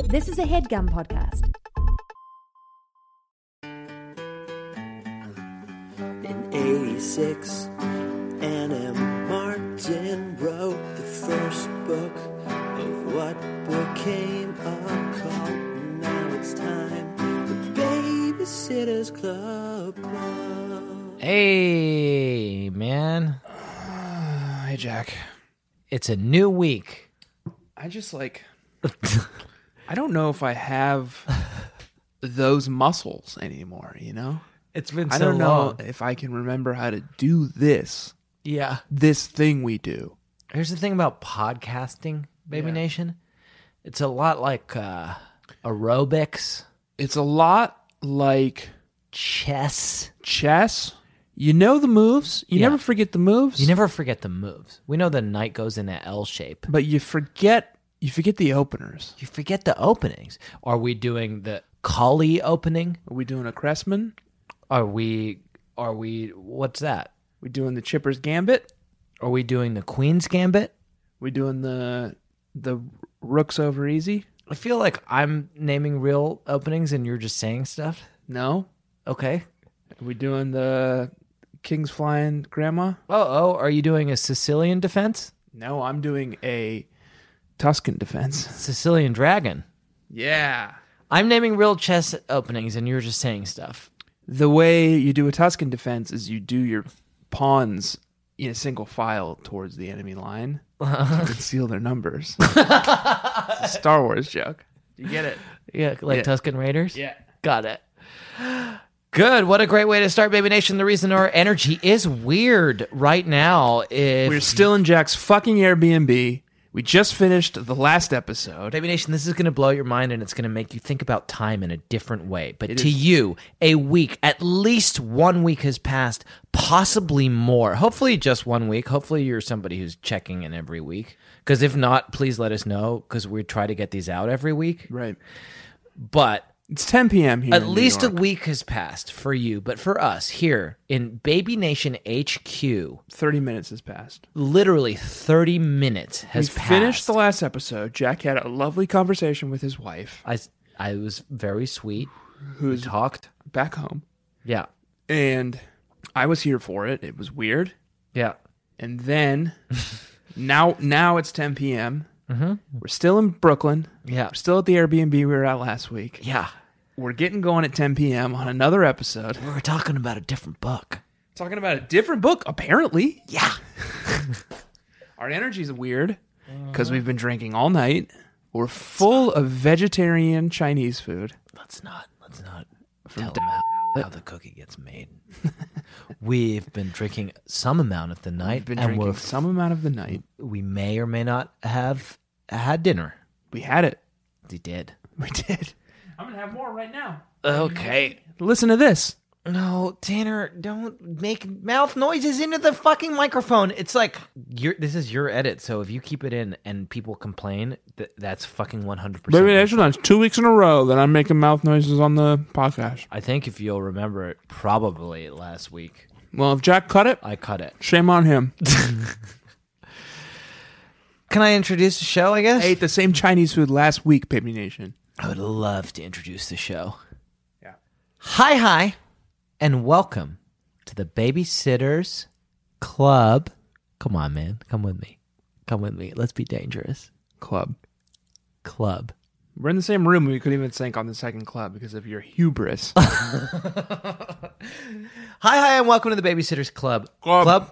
This is a HeadGum podcast. In 86, Anna Martin wrote the first book of what became a cult. Now it's time for Babysitter's Club. Hey, man. Hey, Jack. It's a new week. I just I don't know if I have those muscles anymore, you know? It's been I so don't know long. if I can remember how to do this thing we do. Here's the thing about podcasting, Baby Nation. It's a lot like aerobics, It's a lot like chess. chess. You know the moves. You Yeah. never forget the moves. You never forget the moves. We know the knight goes in an L shape. But you forget the openers. You forget the openings. Are we doing the collie opening? Are we doing a Cressman? Are we, what's that? We doing the Chipper's Gambit? Are we doing the Queen's Gambit? We doing the Rooks over easy? I feel like I'm naming real openings and you're just saying stuff. No. Okay. Are we doing the King's Flying Grandma? Are you doing a Sicilian defense? No, I'm doing a Tuscan defense. Sicilian dragon. Yeah. I'm naming real chess openings and you're just saying stuff. The way you do a Tuscan defense is you do your pawns in a single file towards the enemy line to conceal their numbers. It's a Star Wars joke. You get it? Yeah, like Yeah. Tuscan Raiders? Yeah. Got it. Good. What a great way to start, Baby Nation. The reason our energy is weird right now is... We're still in Jack's fucking Airbnb. We just finished the last episode. Baby Nation, this is going to blow your mind and it's going to make you think about time in a different way. But It to is. you, a week, at least 1 week has passed, possibly more. Hopefully just 1 week. Hopefully you're somebody who's checking in every week. Because if not, please let us know because we try to get these out every week. Right. But It's 10 p.m. here at in New least a York. week has passed for you. But for us here in Baby Nation HQ, 30 minutes has passed. literally 30 minutes has We passed. finished the last episode. Jack had a lovely conversation with his wife, I was very sweet. who's Talked. back home. Yeah. And I was here for it. It was weird. Yeah. And then now it's 10 p.m. Mm-hmm. We're still in Brooklyn. Yeah. We're still at the Airbnb we were at last week. Yeah. We're getting going at 10 p.m. on another episode. We were talking about a different book. Talking about a different book, apparently. Yeah. Our energy's weird because we've been drinking all night. We're full of vegetarian Chinese food. Let's not tell them how the cookie gets made. We've been drinking some amount of the night. We've been and drinking some amount of the night. we may or may not have had dinner. We had it. We did. We did. I'm going to have more right now. Okay. Listen to this. No, Tanner, don't make mouth noises into the fucking microphone. It's like this is your edit, so if you keep it in and people complain, that's fucking 100%. Baby Nation, that's 2 weeks in a row that I'm making mouth noises on the podcast. I think if you'll remember it, probably last week Well, if Jack cut it, I cut it. shame on him. Can I introduce the show, I guess? I ate the same Chinese food last week, Baby Nation. I would love to introduce the show. Yeah. Hi, and welcome to the Babysitters Club. Come on, man. Come with me. Let's be dangerous. Club. Club. We're in the same room. We couldn't even sync on the second club because of your hubris. Hi, and welcome to the Babysitters Club. Club.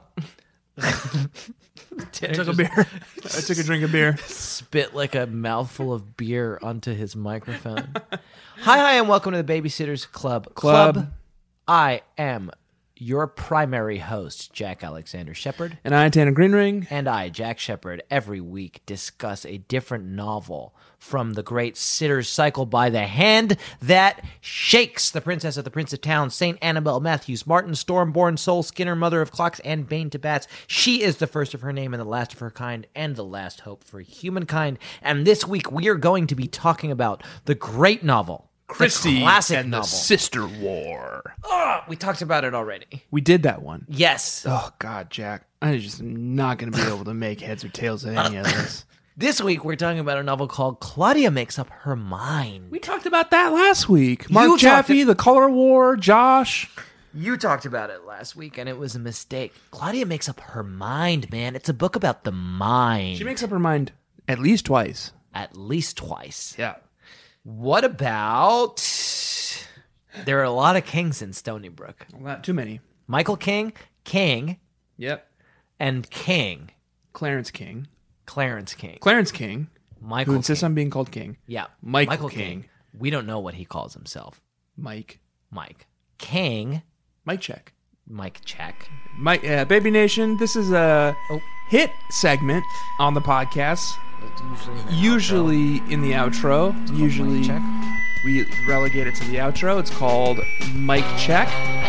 Tanner I took a just beer. I took a drink of beer. spit like a mouthful of beer onto his microphone. Hi, and welcome to the Babysitters Club. I am your primary host, Jack Alexander Shepard. And I, Tanner Greenring. And I, Jack Shepard, every week discuss a different novel from the great Sitters Cycle by the Hand That Shakes. The Princess of the Prince of Town, St. Annabelle Matthews, Martin, Stormborn, Soul Skinner, Mother of Clocks, and Bane to Bats. She is the first of her name and the last of her kind and the last hope for humankind. And this week we are going to be talking about the great novel, Christie the classic and novel. the Sister War. We talked about it already. We did that one. Yes. Oh, God, Jack. I'm just not going to be able to make heads or tails of any of this. This week, we're talking about a novel called Claudia Makes Up Her Mind. We talked about that last week. Mark You talked Jaffe, The Color War, Josh. You talked about it last week, and it was a mistake. Claudia Makes Up Her Mind, man. It's a book about the mind. She makes up her mind at least twice. At least twice. Yeah. What about... There are a lot of kings in Stony Brook. Not too many. Michael King, King, Yep. and King. Clarence King. Clarence King. Clarence King, Michael who insists King. on being called King. Yeah. Michael King. We don't know what he calls himself. Mike. Mike. King. Mike check. Mike check. Mike, Baby Nation, this is a hit segment on the podcast. Usually in the outro. Usually Mike check. we relegate it to the outro. It's called Mike Check.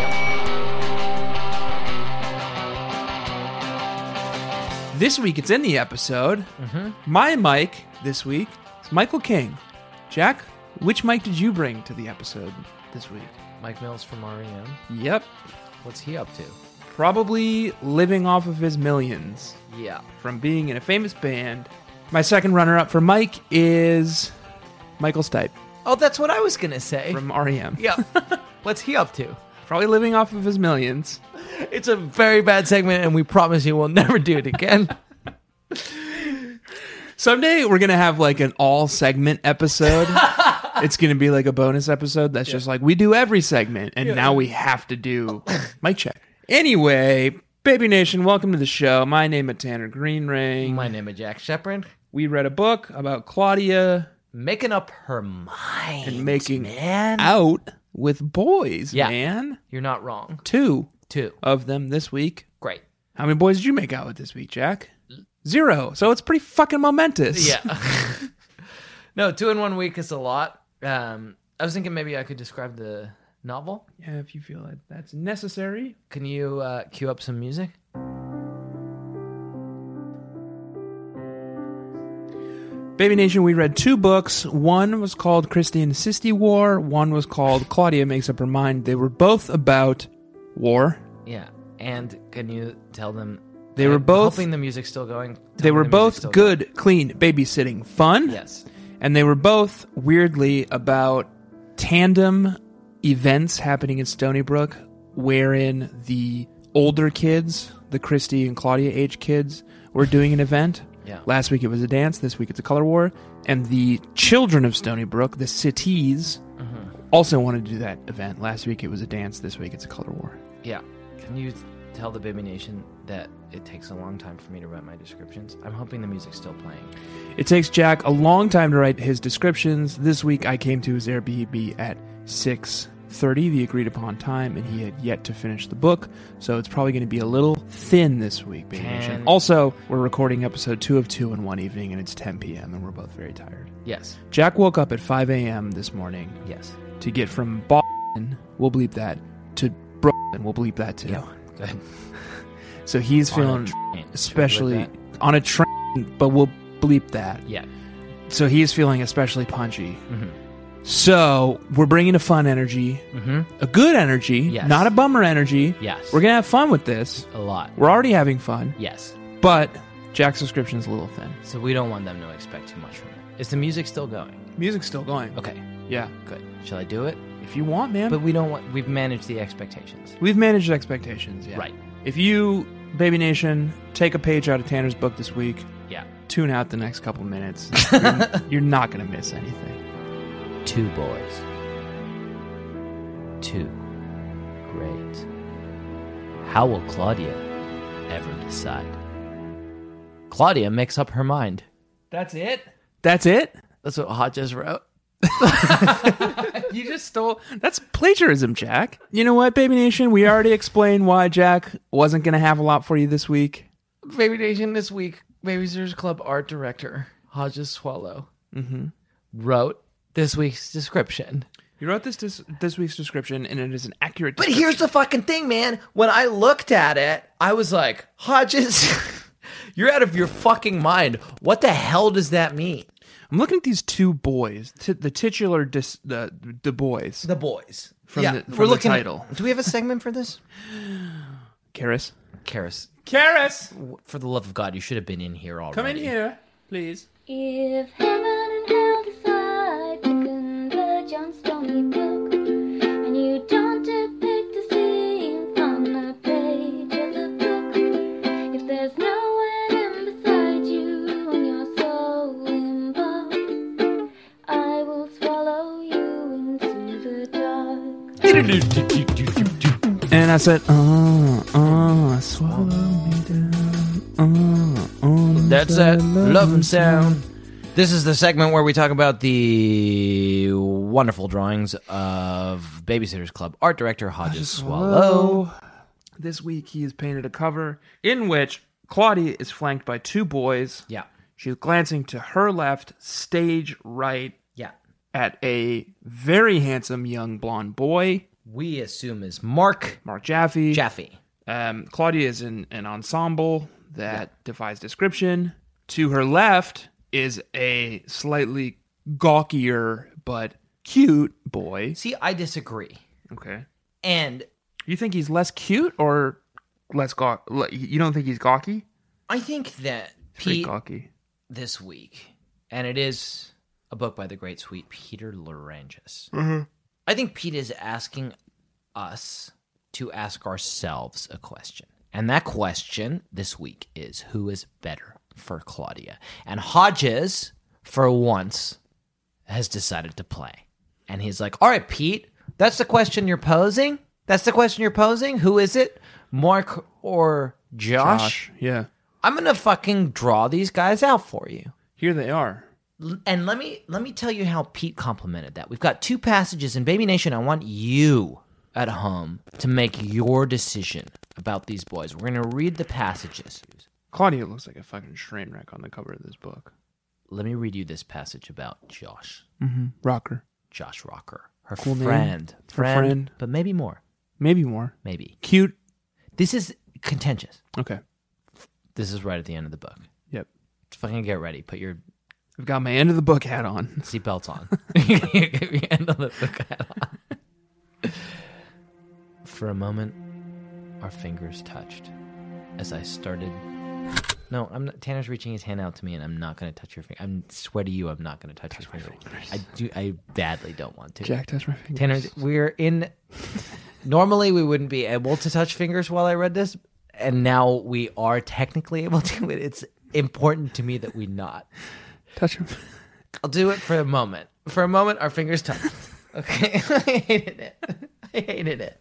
This week it's in the episode. My mic this week is Michael King. Jack, which mic did you bring to the episode this week? Mike Mills from REM. Yep. What's he up to? Probably living off of his millions Yeah. from being in a famous band. My second runner-up for Mike is Michael Stipe Oh, that's what I was going to say. from REM. Yeah. What's he up to? Probably living off of his millions. It's a very bad segment, and we promise you we'll never do it again. Someday we're going to have like an all-segment episode. It's going to be like a bonus episode that's just like, we do every segment, and now we have to do Mic Check. Anyway, Baby Nation, welcome to the show. My name is Tanner Greenring. My name is Jack Shepard. We read a book about Claudia Making up her mind. and making man. out with boys, Yeah. man. You're not wrong. 2 2. of them this week. Great. How many boys did you make out with this week, Jack? 0. So it's pretty fucking momentous. Yeah. No, 2 in 1 week is a lot. I was thinking maybe I could describe the novel. Yeah, if you feel like that's necessary. Can you cue up some music? Baby Nation, we read 2 books. One was called Christy and the Sisty War. One was called Claudia Makes Up Her Mind. They were both about war. Yeah. And can you tell them... They were both- Hoping the music's still going. Tell They me were the music's both still good, clean babysitting fun. going. Yes. And they were both, weirdly, about tandem events happening in Stony Brook, wherein the older kids, the Christy and Claudia age kids, were doing an event. Yeah. Last week it was a dance. This week it's a color war. And the children of Stony Brook, the cities, also wanted to do that event. Last week it was a dance. This week it's a color war. Yeah. Can you tell the Baby Nation that it takes a long time for me to write my descriptions? I'm hoping the music's still playing. It takes Jack a long time to write his descriptions. This week I came to his Airbnb at 6:30, the agreed upon time, and he had yet to finish the book, so it's probably going to be a little thin this week, Baby Nation. Also, we're recording episode 2 of 2 in one evening, and it's 10 p.m., and we're both very tired. Yes. Jack woke up at 5 a.m. this morning Yes. to get from Boston, we'll bleep that, to Brooklyn, we'll bleep that too. Good. So he's On a feeling train. especially Should we bleep on a train, but we'll bleep that. that? Yeah. So he's feeling especially punchy. Mhm. So we're bringing a fun energy, a good energy, Yes. not a bummer energy. Yes. We're going to have fun with this. A lot. We're already having fun, Yes. but Jack's description's a little thin. So we don't want them to expect too much from it. Is the music still going? Music's still going. Okay. Yeah. Good. Shall I do it? If you want, man. But we don't want... We've managed the expectations. We've managed expectations, yeah. Right. If you, Baby Nation, take a page out of Tanner's book this week, Yeah. tune out the next couple minutes. You're not going to miss anything. 2 boys. 2. Great. How will Claudia ever decide? Claudia makes up her mind. That's it? That's it? That's what Hot just wrote. You just stole... That's plagiarism, Jack. You know what, Baby Nation? We already explained why Jack wasn't going to have a lot for you this week. Baby Nation this week, Babysitters Club art director Hodges Swallow wrote this week's description. You wrote this week's description, and it is an accurate But description. here's the fucking thing, man. When I looked at it, I was like, Hodges, you're out of your fucking mind. What the hell does that mean? I'm looking at these 2 boys, the titular the boys. The boys. From yeah, the- from we're the looking title. Do we have a segment for this? Karis. Karis, Karis! for the love of God, you should have been in here already. Come in here, please. If heaven and hell decide to converge on Stony Brook, and you don't depict a scene from the page of the book, if there's no one beside you and your soul involved, I will swallow you into the dark. And I said, swallow me down. That's it. Love and sound. This is the segment where we talk about the wonderful drawings of Babysitter's Club art director Hodges Swallow. This week he has painted a cover in which Claudia is flanked by two boys. Yeah. She's glancing to her left, stage right, Yeah. at a very handsome young blonde boy, We assume is Mark Jaffe. Jaffe. Claudia is in an ensemble that defies description. To her left is a slightly gawkier but cute boy. See, I disagree. Okay. And You think he's less cute or less gawk? You don't think he's gawky? I think that Pretty Pete gawky. this week, and it is a book by the great sweet Peter Larangis. I think Pete is asking us to ask ourselves a question. And that question this week is, who is better for Claudia? And Hodges, for once, has decided to play. And he's like, all right, Pete, that's the question you're posing? That's the question you're posing? Who is it? Mark or Josh? Yeah. I'm going to fucking draw these guys out for you. Here they are. And let me tell you how Pete complimented that. We've got two passages in Baby Nation. I want you at home to make your decision about these boys. We're going to read the passages. Claudia looks like a fucking train wreck on the cover of this book. Let me read you this passage about Josh. Rocker. Josh Rocker. Her Cool name. friend. Her friend. But maybe more. Maybe more. Maybe. Cute. This is contentious. Okay. This is right at the end of the book. Yep. Fucking get ready. Put your I've got my end of the book hat on. seatbelts on. Get your end of the book hat on. For a moment, our fingers touched as I started. No, I'm not. Tanner's reaching his hand out to me, and I'm not going to touch your finger. I swear to you, I'm not going to touch your finger. I badly don't want to. Jack, touch my fingers. Tanner, we're in. Normally, we wouldn't be able to touch fingers while I read this, and now we are technically able to. It's important to me that we not. Touch him. I'll do it for a moment. For a moment, our fingers touched. Okay, I hated it.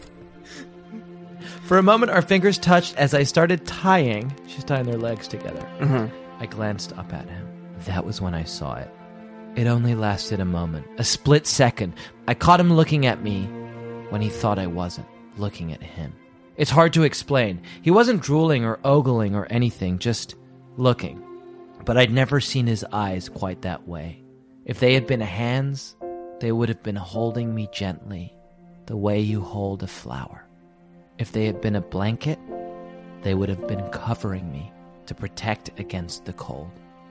For a moment, our fingers touched as I started tying. She's tying their legs together. I glanced up at him. That was when I saw it. It only lasted a moment, a split second. I caught him looking at me when he thought I wasn't looking at him. It's hard to explain. He wasn't drooling or ogling or anything, just looking. But I'd never seen his eyes quite that way. If they had been hands, they would have been holding me gently, the way you hold a flower. If they had been a blanket, they would have been covering me to protect against the cold.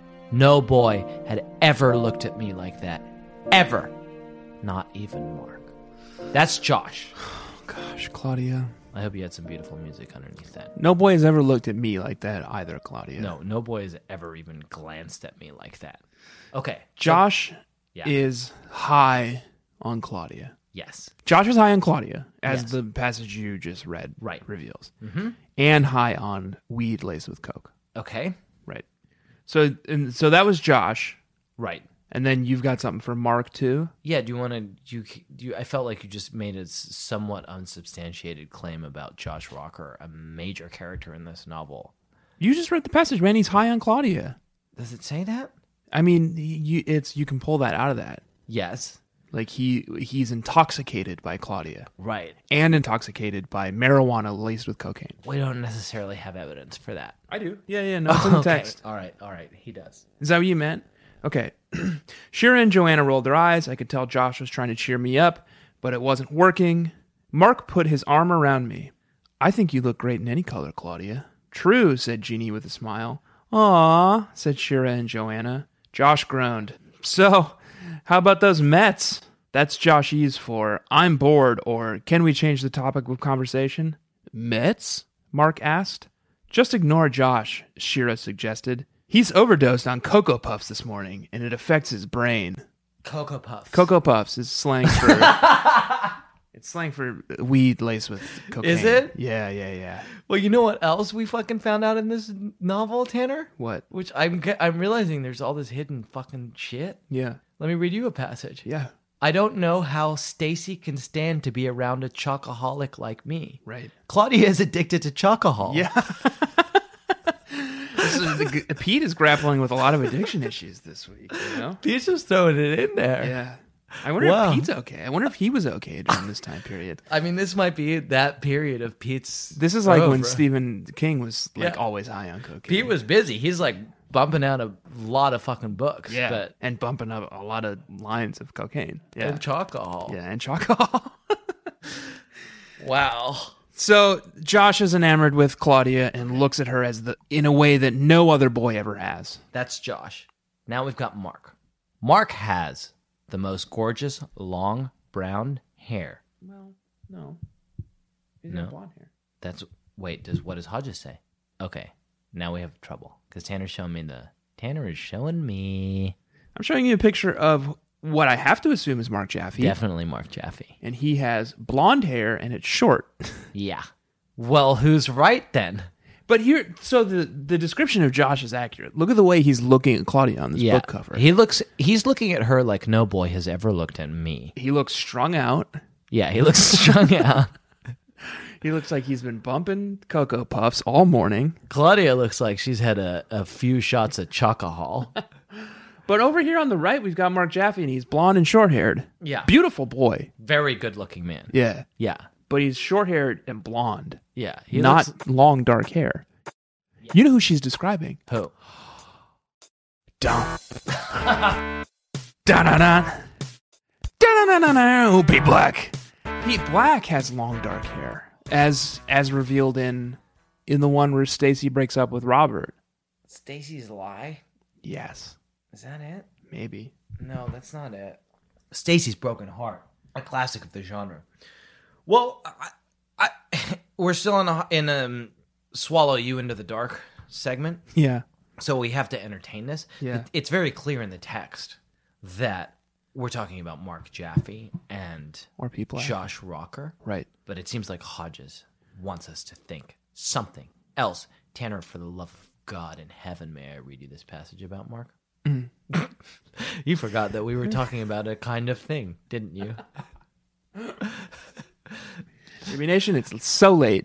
No boy had ever looked at me like that. Ever. Not even Mark. That's Josh. Gosh, Claudia. I hope you had some beautiful music underneath that. No boy has ever looked at me like that either, Claudia. No boy has ever even glanced at me like that. Okay. Josh Yeah. is high on Claudia. Yes. Josh is high on Claudia, as Yes. the passage you just read reveals. Mm-hmm. And high on weed laced with coke. Okay. Right. So that was Josh. Right. And then you've got something for Mark, too? Yeah, do you want to... I felt like you just made a somewhat unsubstantiated claim about Josh Rocker, a major character in this novel. You just read the passage, man. He's high on Claudia. Does it say that? I mean, you can pull that out of that. Yes. Like, he's intoxicated by Claudia. Right. And intoxicated by marijuana laced with cocaine. We don't necessarily have evidence for that. I do. Yeah, no, it's in the Okay. text. All right. He does. Is that what you meant? Okay. Shira and Joanna rolled their eyes. I could tell Josh was trying to cheer me up, but it wasn't working. Mark put his arm around me. I think you look great in any color, Claudia. True, said Jeannie with a smile. Aw, said Shira and Joanna. Josh groaned. So, how about those Mets? That's Josh E's for I'm bored, or can we change the topic of conversation? Mets? Mark asked. Just ignore Josh, Shira suggested. He's overdosed on Cocoa Puffs this morning, and it affects his brain. Cocoa Puffs. Cocoa Puffs is slang for it's slang for weed laced with cocaine. Is it? Yeah. Well, you know what else we fucking found out in this novel, Tanner? What? Which I'm realizing there's all this hidden fucking shit. Yeah. Let me read you a passage. Yeah. I don't know how Stacy can stand to be around a chocoholic like me. Right. Claudia is addicted to chocohol. Yeah. Pete is grappling with a lot of addiction issues this week, you know? Pete's just throwing it in there. Yeah. I wonder Wow. if Pete's okay. I wonder if he was okay during this time period. I mean, this might be that period of Pete's. This is like when over. Stephen King was like Yeah. always high on cocaine. Pete was busy. He's like bumping out a lot of fucking books. yeah, But, and bumping up a lot of lines of cocaine. Yeah, and chocohol. yeah, and chocolate. Wow. So Josh is enamored with Claudia and looks at her as in a way that no other boy ever has. That's Josh. Now we've got Mark. Mark has the most gorgeous long brown hair. Well, no, he's No. got blonde hair. What does Hodges say? Okay, now we have trouble because Tanner is showing me. I'm showing you a picture of what I have to assume is Mark Jaffe. Definitely Mark Jaffe. And he has blonde hair and it's short. Yeah. Well, who's right then? But here, so the description of Josh is accurate. Look at the way he's looking at Claudia on this book cover. He's looking at her like no boy has ever looked at me. He looks strung out. Yeah, he looks strung out. He looks like he's been bumping Cocoa Puffs all morning. Claudia looks like she's had a few shots of chocohol. But over here on the right, we've got Mark Jaffe, and he's blonde and short-haired. Yeah. Beautiful boy. Very good looking man. Yeah. Yeah. But he's short-haired and blonde. Yeah. Not looks, long, dark hair. You know who she's describing? who? Dun. Da-da-da. Da-da-da-da-da. Pete Black. Pete Black has long, dark hair. As revealed in the one where Stacy breaks up with Robert. Stacy's Lie? Yes. Is that it? Maybe. No, that's not it. Stacy's Broken Heart, a classic of the genre. Well, we're still in Swallow You Into the Dark segment, Yeah. so we have to entertain this. Yeah. It's very clear in the text that we're talking about Mark Jaffe and Or Pete Black. Josh Rocker, Right. but it seems like Hodges wants us to think something else. Tanner, for the love of God in heaven, may I read you this passage about Mark? You forgot that we were talking about a kind of thing, didn't you? Ruby Nation, it's so late.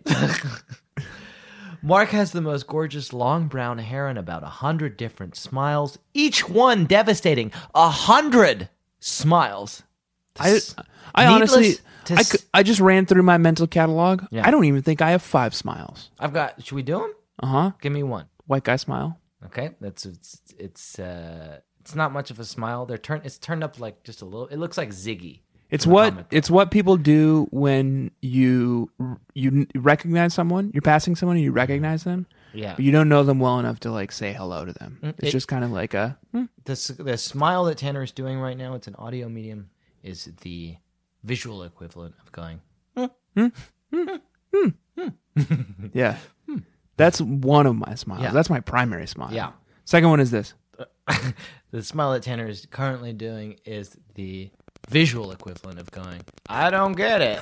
Mark has the most gorgeous long brown hair and about 100 different smiles, each one devastating. 100 smiles. I Needless honestly, to I just ran through my mental catalog. Yeah. I don't even think I have 5 smiles. I've got. Should we do them? Uh-huh. Give me one. White guy smile. Okay, it's not much of a smile. It's turned up like just a little. It looks like Ziggy. It's from a what comic. it's what people do when you recognize someone. You're passing someone and you recognize them. Yeah. But you don't know them well enough to like say hello to them. It's just kind of like a The smile that Tanner is doing right now, it's an audio medium, is the visual equivalent of going. yeah. That's one of my smiles. Yeah. That's my primary smile. Yeah. Second one is this. The smile that Tanner is currently doing is the visual equivalent of going, I don't get it.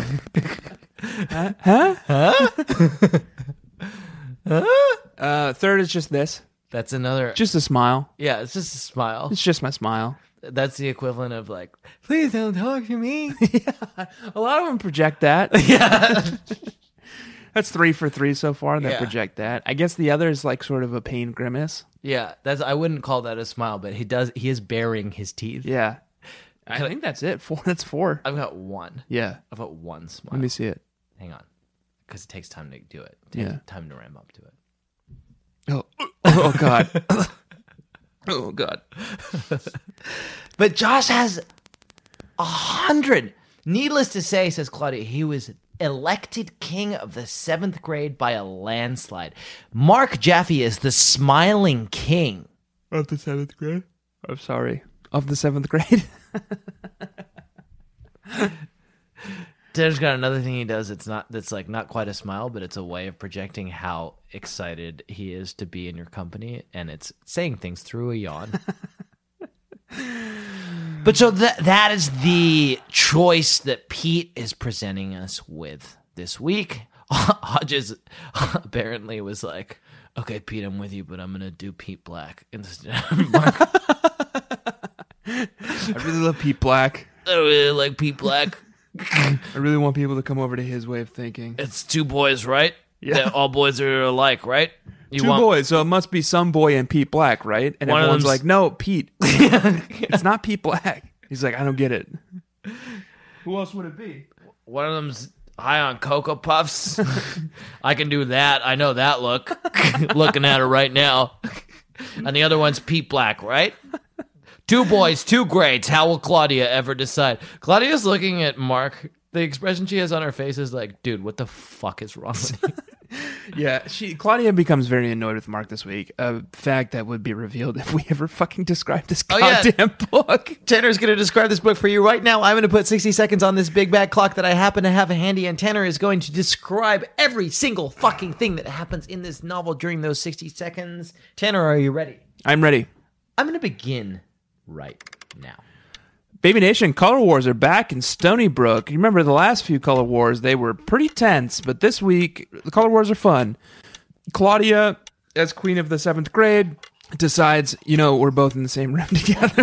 Third is just this. That's another. Just a smile. Yeah, it's just a smile. It's just my smile. That's the equivalent of like, please don't talk to me. A lot of them project that. Yeah. That's 3 for 3 so far that Yeah. project that. I guess the other is like sort of a pain grimace. Yeah, I wouldn't call that a smile, but he is baring his teeth. Yeah. I think that's it. 4. That's 4. I've got one. Yeah. I've got one smile. Let me see it. Hang on. Because it takes time to do it. Yeah. Time to ramp up to it. Oh God. Oh God. But Josh has 100. Needless to say, says Claudia, he was elected king of the 7th grade by a landslide. Mark Jaffe is the smiling king. Of the 7th grade? I'm sorry. Of the 7th grade? Tanner's got another thing he does. That's like not quite a smile, but it's a way of projecting how excited he is to be in your company, and it's saying things through a yawn. But so that is the choice that Pete is presenting us with this week. Hodges apparently was like, "Okay, Pete, I'm with you, but I'm gonna do Pete Black instead." I really love Pete Black. I really like Pete Black. I really want people to come over to his way of thinking. It's two boys, right? Yeah. All boys are alike, right? Two boys, so it must be some boy and Pete Black, right? And One of everyone's them's- like, no, Pete. It's not Pete Black. He's like, I don't get it. Who else would it be? One of them's high on Cocoa Puffs. I can do that. I know that look. Looking at her right now. And the other one's Pete Black, right? Two boys, two grades. How will Claudia ever decide? Claudia's looking at Mark. The expression she has on her face is like, dude, what the fuck is wrong with you? Yeah, Claudia becomes very annoyed with Mark this week. A fact that would be revealed if we ever fucking describe this yeah. goddamn book. Tanner's going to describe this book for you right now. I'm going to put 60 seconds on this big bad clock that I happen to have handy, and Tanner is going to describe every single fucking thing that happens in this novel during those 60 seconds. Tanner, are you ready? I'm ready. I'm going to begin right now. Baby Nation, Color Wars are back in Stony Brook. You remember the last few Color Wars, they were pretty tense, but this week, the Color Wars are fun. Claudia, as queen of the 7th grade, decides, we're both in the same room together.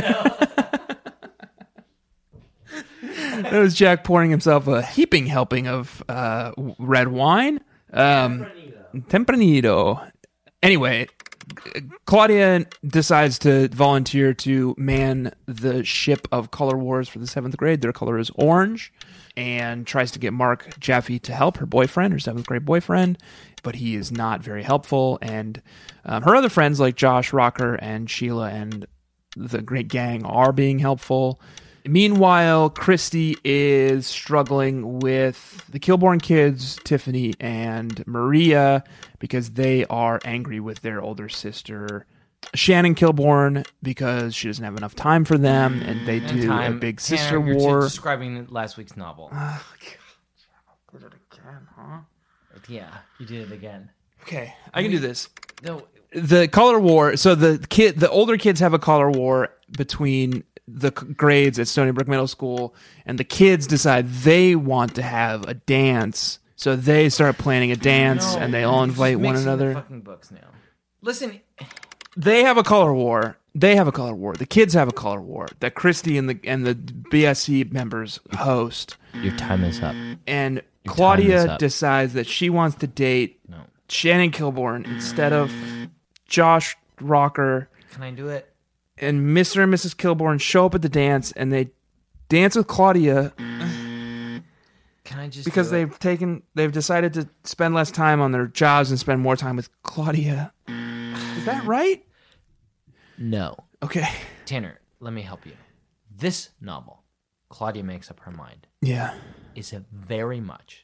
That was Jack pouring himself a heaping helping of red wine. Tempranillo. Anyway, Claudia decides to volunteer to man the ship of Color Wars for the 7th grade. Their color is orange, and tries to get Mark Jaffe to help, her boyfriend, her 7th grade boyfriend, but he is not very helpful. And her other friends like Josh Rocker and Sheila and the great gang are being helpful. Meanwhile, Christy is struggling with the Kilborn kids, Tiffany and Maria, because they are angry with their older sister, Shannon Kilborn, because she doesn't have enough time for them, and they do a big sister Tanner, war. You're describing last week's novel. Oh, God. Did it again, huh? Yeah, you did it again. Okay, I can do this. No, The color war. So the older kids have a color war between the grades at Stony Brook Middle School, and the kids decide they want to have a dance. So they start planning a dance, and they all invite one another. Fucking books now. Listen, They have a color war. The kids have a color war that Christy and the BSC members host. your time is up. And Your time is Claudia up. decides that she wants to date No, Shannon Kilborn instead of Josh Rocker. can I do it? And Mr. and Mrs. Kilborn show up at the dance, and they dance with Claudia Can I just because do it? they've decided to spend less time on their jobs and spend more time with Claudia. Is that right? No, Okay. Tanner, let me help you. This novel, Claudia Makes Up Her Mind, Yeah. is a very much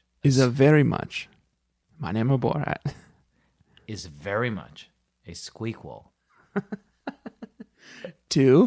My name is Borat. is very much a squeakquel Two.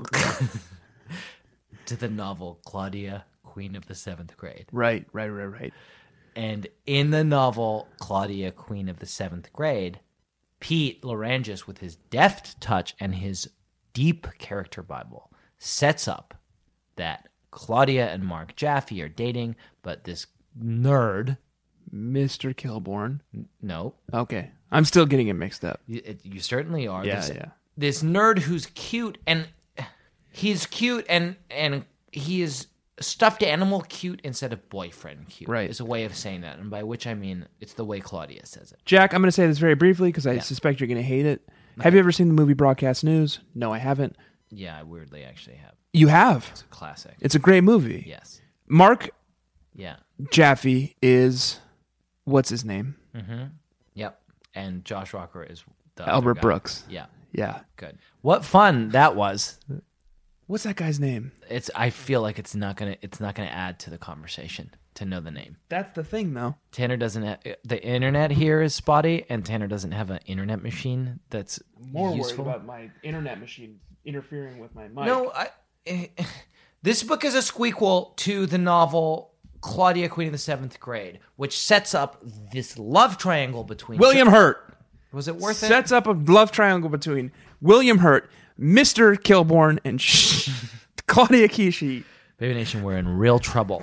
to the novel Claudia, Queen of the 7th Grade. Right. And in the novel Claudia, Queen of the 7th Grade, Pete Larangis, with his deft touch and his deep character Bible, sets up that Claudia and Mark Jaffe are dating, but this nerd, Mr. Kilborn. no, Okay. I'm still getting it mixed up. you certainly are. Yeah, this, yeah. This nerd who's cute, and he's cute, and he is stuffed animal cute instead of boyfriend cute. Right. Is a way of saying that, and by which I mean it's the way Claudia says it. Jack, I'm going to say this very briefly because I suspect you're going to hate it. Have you ever seen the movie Broadcast News? No, I haven't. Yeah, I weirdly actually have. You have. It's a classic. It's a great movie. Yes. Mark Yeah. Jaffe is, what's his name? Yep. And Josh Rocker is the Albert other guy. Brooks. Yeah. Yeah. Good. What fun that was. What's that guy's name? I feel like it's not gonna add to the conversation to know the name. That's the thing, though. Tanner doesn't have, the internet here is spotty, and Tanner doesn't have an internet machine that's useful. my internet machine interfering with my mic. No, this book is a squeakquel to the novel Claudia, Queen of the Seventh Grade, which sets up this love triangle between William Hurt Was it worth it? sets up a love triangle between William Hurt, Mr. Kilborn, and Claudia Kishi. Baby Nation, we're in real trouble.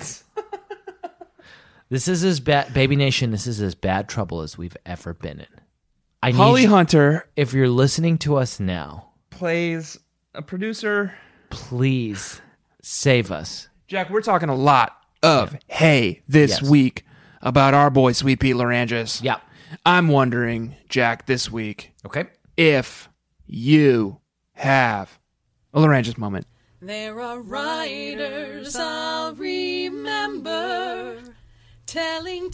This is as bad, Baby Nation. This is as bad trouble as we've ever been in. I need Holly you- Hunter if you're listening to us now, plays a producer. please save us. Jack, we're talking a lot of hey this Yes. week about our boy Sweet Pete Larangis. Yeah. I'm wondering, Jack, this week, Okay. if you have a Larangis moment. There are writers I'll remember telling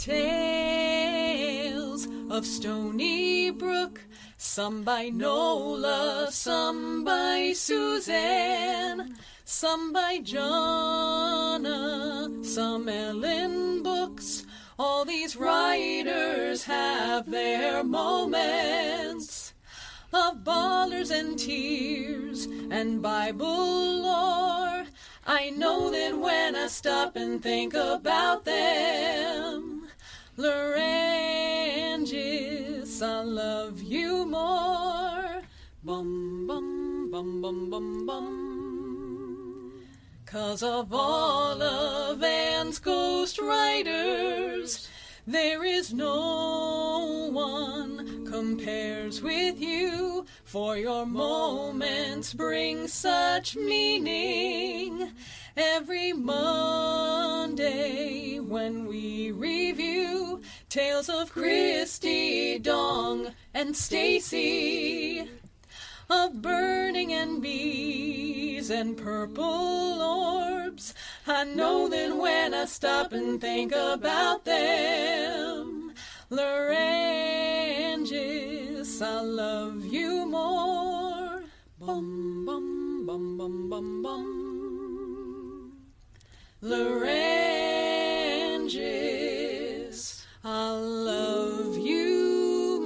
tales of Stony Brook, some by Nola, some by Suzanne, some by Jonna, some Ellen books. All these writers have their moments of ballers and tears and Bible lore. I know that when I stop and think about them, Larangis, I love you more. Bum, bum, bum, bum, bum, bum. 'Cause of all of Anne's ghostwriters, there is no one compares with you, for your moments bring such meaning. Every Monday when we review tales of Christy, Dong, and Stacy, of burning and bees and purple orbs, I know that when I stop and think about them, Larangis, I love you more. Bum, bum, bum, bum, bum, bum. Larangis, I love you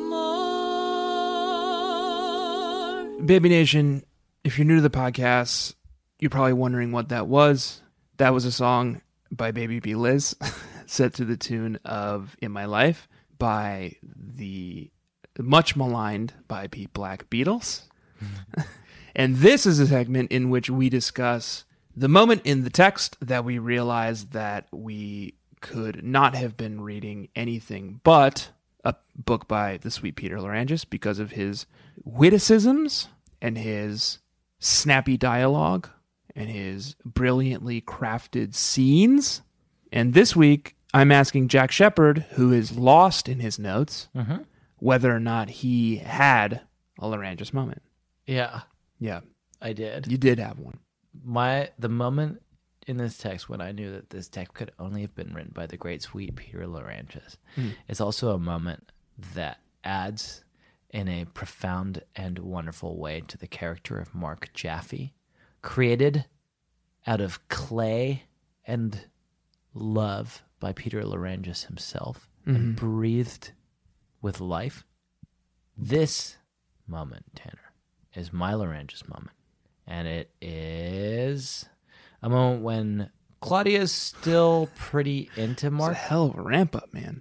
more. Baby Nation, if you're new to the podcast, you're probably wondering what that was. That was a song by Baby B. Liz, set to the tune of In My Life by the much maligned by Pete Black Beatles. And this is a segment in which we discuss the moment in the text that we realized that we could not have been reading anything but a book by the sweet Peter Larangis because of his witticisms and his snappy dialogue and his brilliantly crafted scenes. And this week, I'm asking Jack Shepard, who is lost in his notes, whether or not he had a Larangis moment. Yeah, Yeah, I did. you did have one. The moment in this text when I knew that this text could only have been written by the great sweet Peter Larangis is also a moment that adds in a profound and wonderful way to the character of Mark Jaffe, created out of clay and love by Peter Larangis himself and breathed with life. This moment, Tanner, is my Larangis moment. And it is a moment when Claudia's still pretty into It's a Mark. hell of a ramp up, man.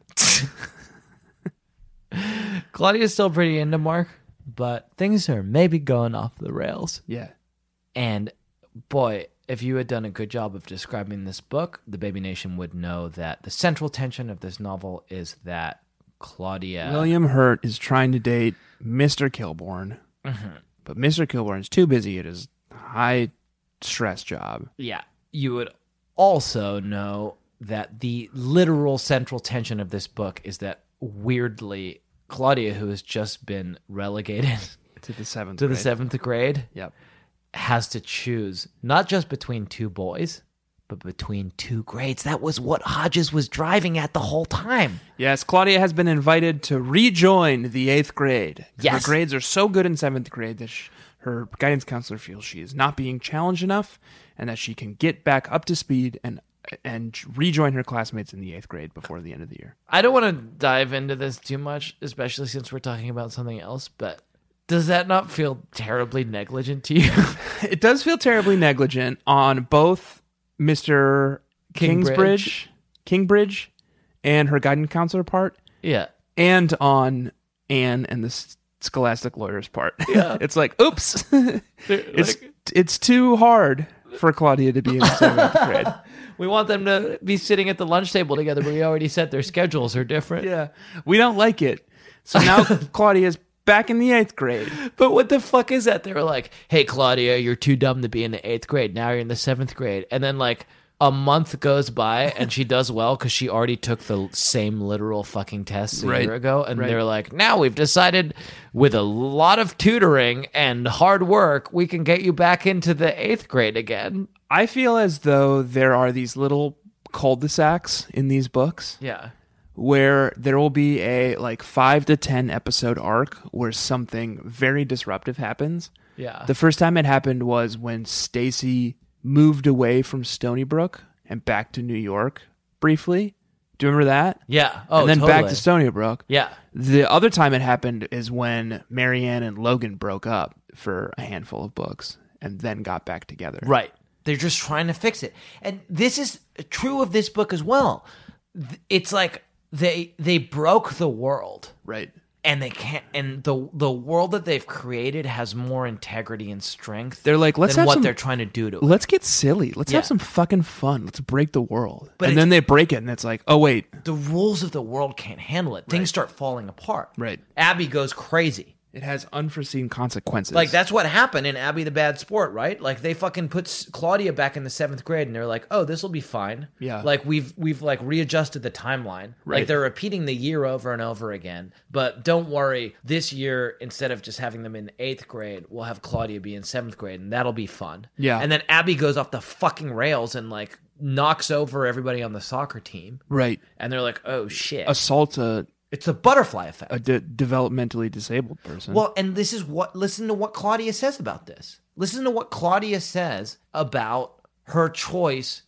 Claudia's still pretty into Mark, but things are maybe going off the rails. Yeah. And boy, if you had done a good job of describing this book, the Baby Nation would know that the central tension of this novel is that Claudia... William Hurt is trying to date Mr. Kilborn, but Mr. Kilborn's too busy at his high stress job. Yeah. You would also know that the literal central tension of this book is that weirdly Claudia, who has just been relegated To the seventh to the grade. seventh grade, Yep. has to choose not just between two boys, but between two grades. That was what Hodges was driving at the whole time. Yes, Claudia has been invited to rejoin the 8th grade. Yes. Her grades are so good in 7th grade that her guidance counselor feels she is not being challenged enough and that she can get back up to speed and rejoin her classmates in the 8th grade before the end of the year. I don't want to dive into this too much, especially since we're talking about something else, but does that not feel terribly negligent to you? It does feel terribly negligent on both Mr. Kingsbridge Kingsbridge Kingbridge and her guidance counselor part, Yeah. and on Anne and the Scholastic lawyer's part. Yeah. It's like, oops, it's too hard for Claudia to be in 7th grade. We want them to be sitting at the lunch table together, but we already said their schedules are different. Yeah, we don't like it. So now Claudia's back in the 8th grade. But what the fuck is that? They were like, hey, Claudia, you're too dumb to be in the 8th grade. Now you're in the 7th grade. And then, like, a month goes by and she does well because she already took the same literal fucking tests a year ago. And they're like, now we've decided with a lot of tutoring and hard work, we can get you back into the 8th grade again. I feel as though there are these little cul-de-sacs in these books Yeah. where there will be a like 5 to 10 episode arc where something very disruptive happens. Yeah. The first time it happened was when Stacy moved away from Stony Brook and back to New York briefly. Do you remember that? Yeah. Oh, and then totally. back to Stony Brook. Yeah. The other time it happened is when Marianne and Logan broke up for a handful of books and then got back together. Right. They're just trying to fix it. And this is true of this book as well. It's like they broke the world. Right. And they can't. And the world that they've created has more integrity and strength. They're like, let's than have what some- they're trying to do to it. Let's get silly. Let's Yeah. have some fucking fun. Let's break the world. But and then they break it and it's like, oh, wait. The rules of the world can't handle it. Things start falling apart. Right. Abby goes crazy. It has unforeseen consequences. Like, that's what happened in Abby the Bad Sport, right? Like, they fucking put Claudia back in the 7th grade, and they're like, oh, this will be fine. Yeah. Like, we've like, readjusted the timeline. Right. Like, they're repeating the year over and over again. But don't worry, this year, instead of just having them in 8th grade, we'll have Claudia be in 7th grade, and that'll be fun. Yeah. And then Abby goes off the fucking rails and, like, knocks over everybody on the soccer team. Right. And they're like, oh, shit. Assault a It's the butterfly effect. developmentally disabled person. Well, and this is what, listen to what Claudia says about this. Listen to what Claudia says about her choice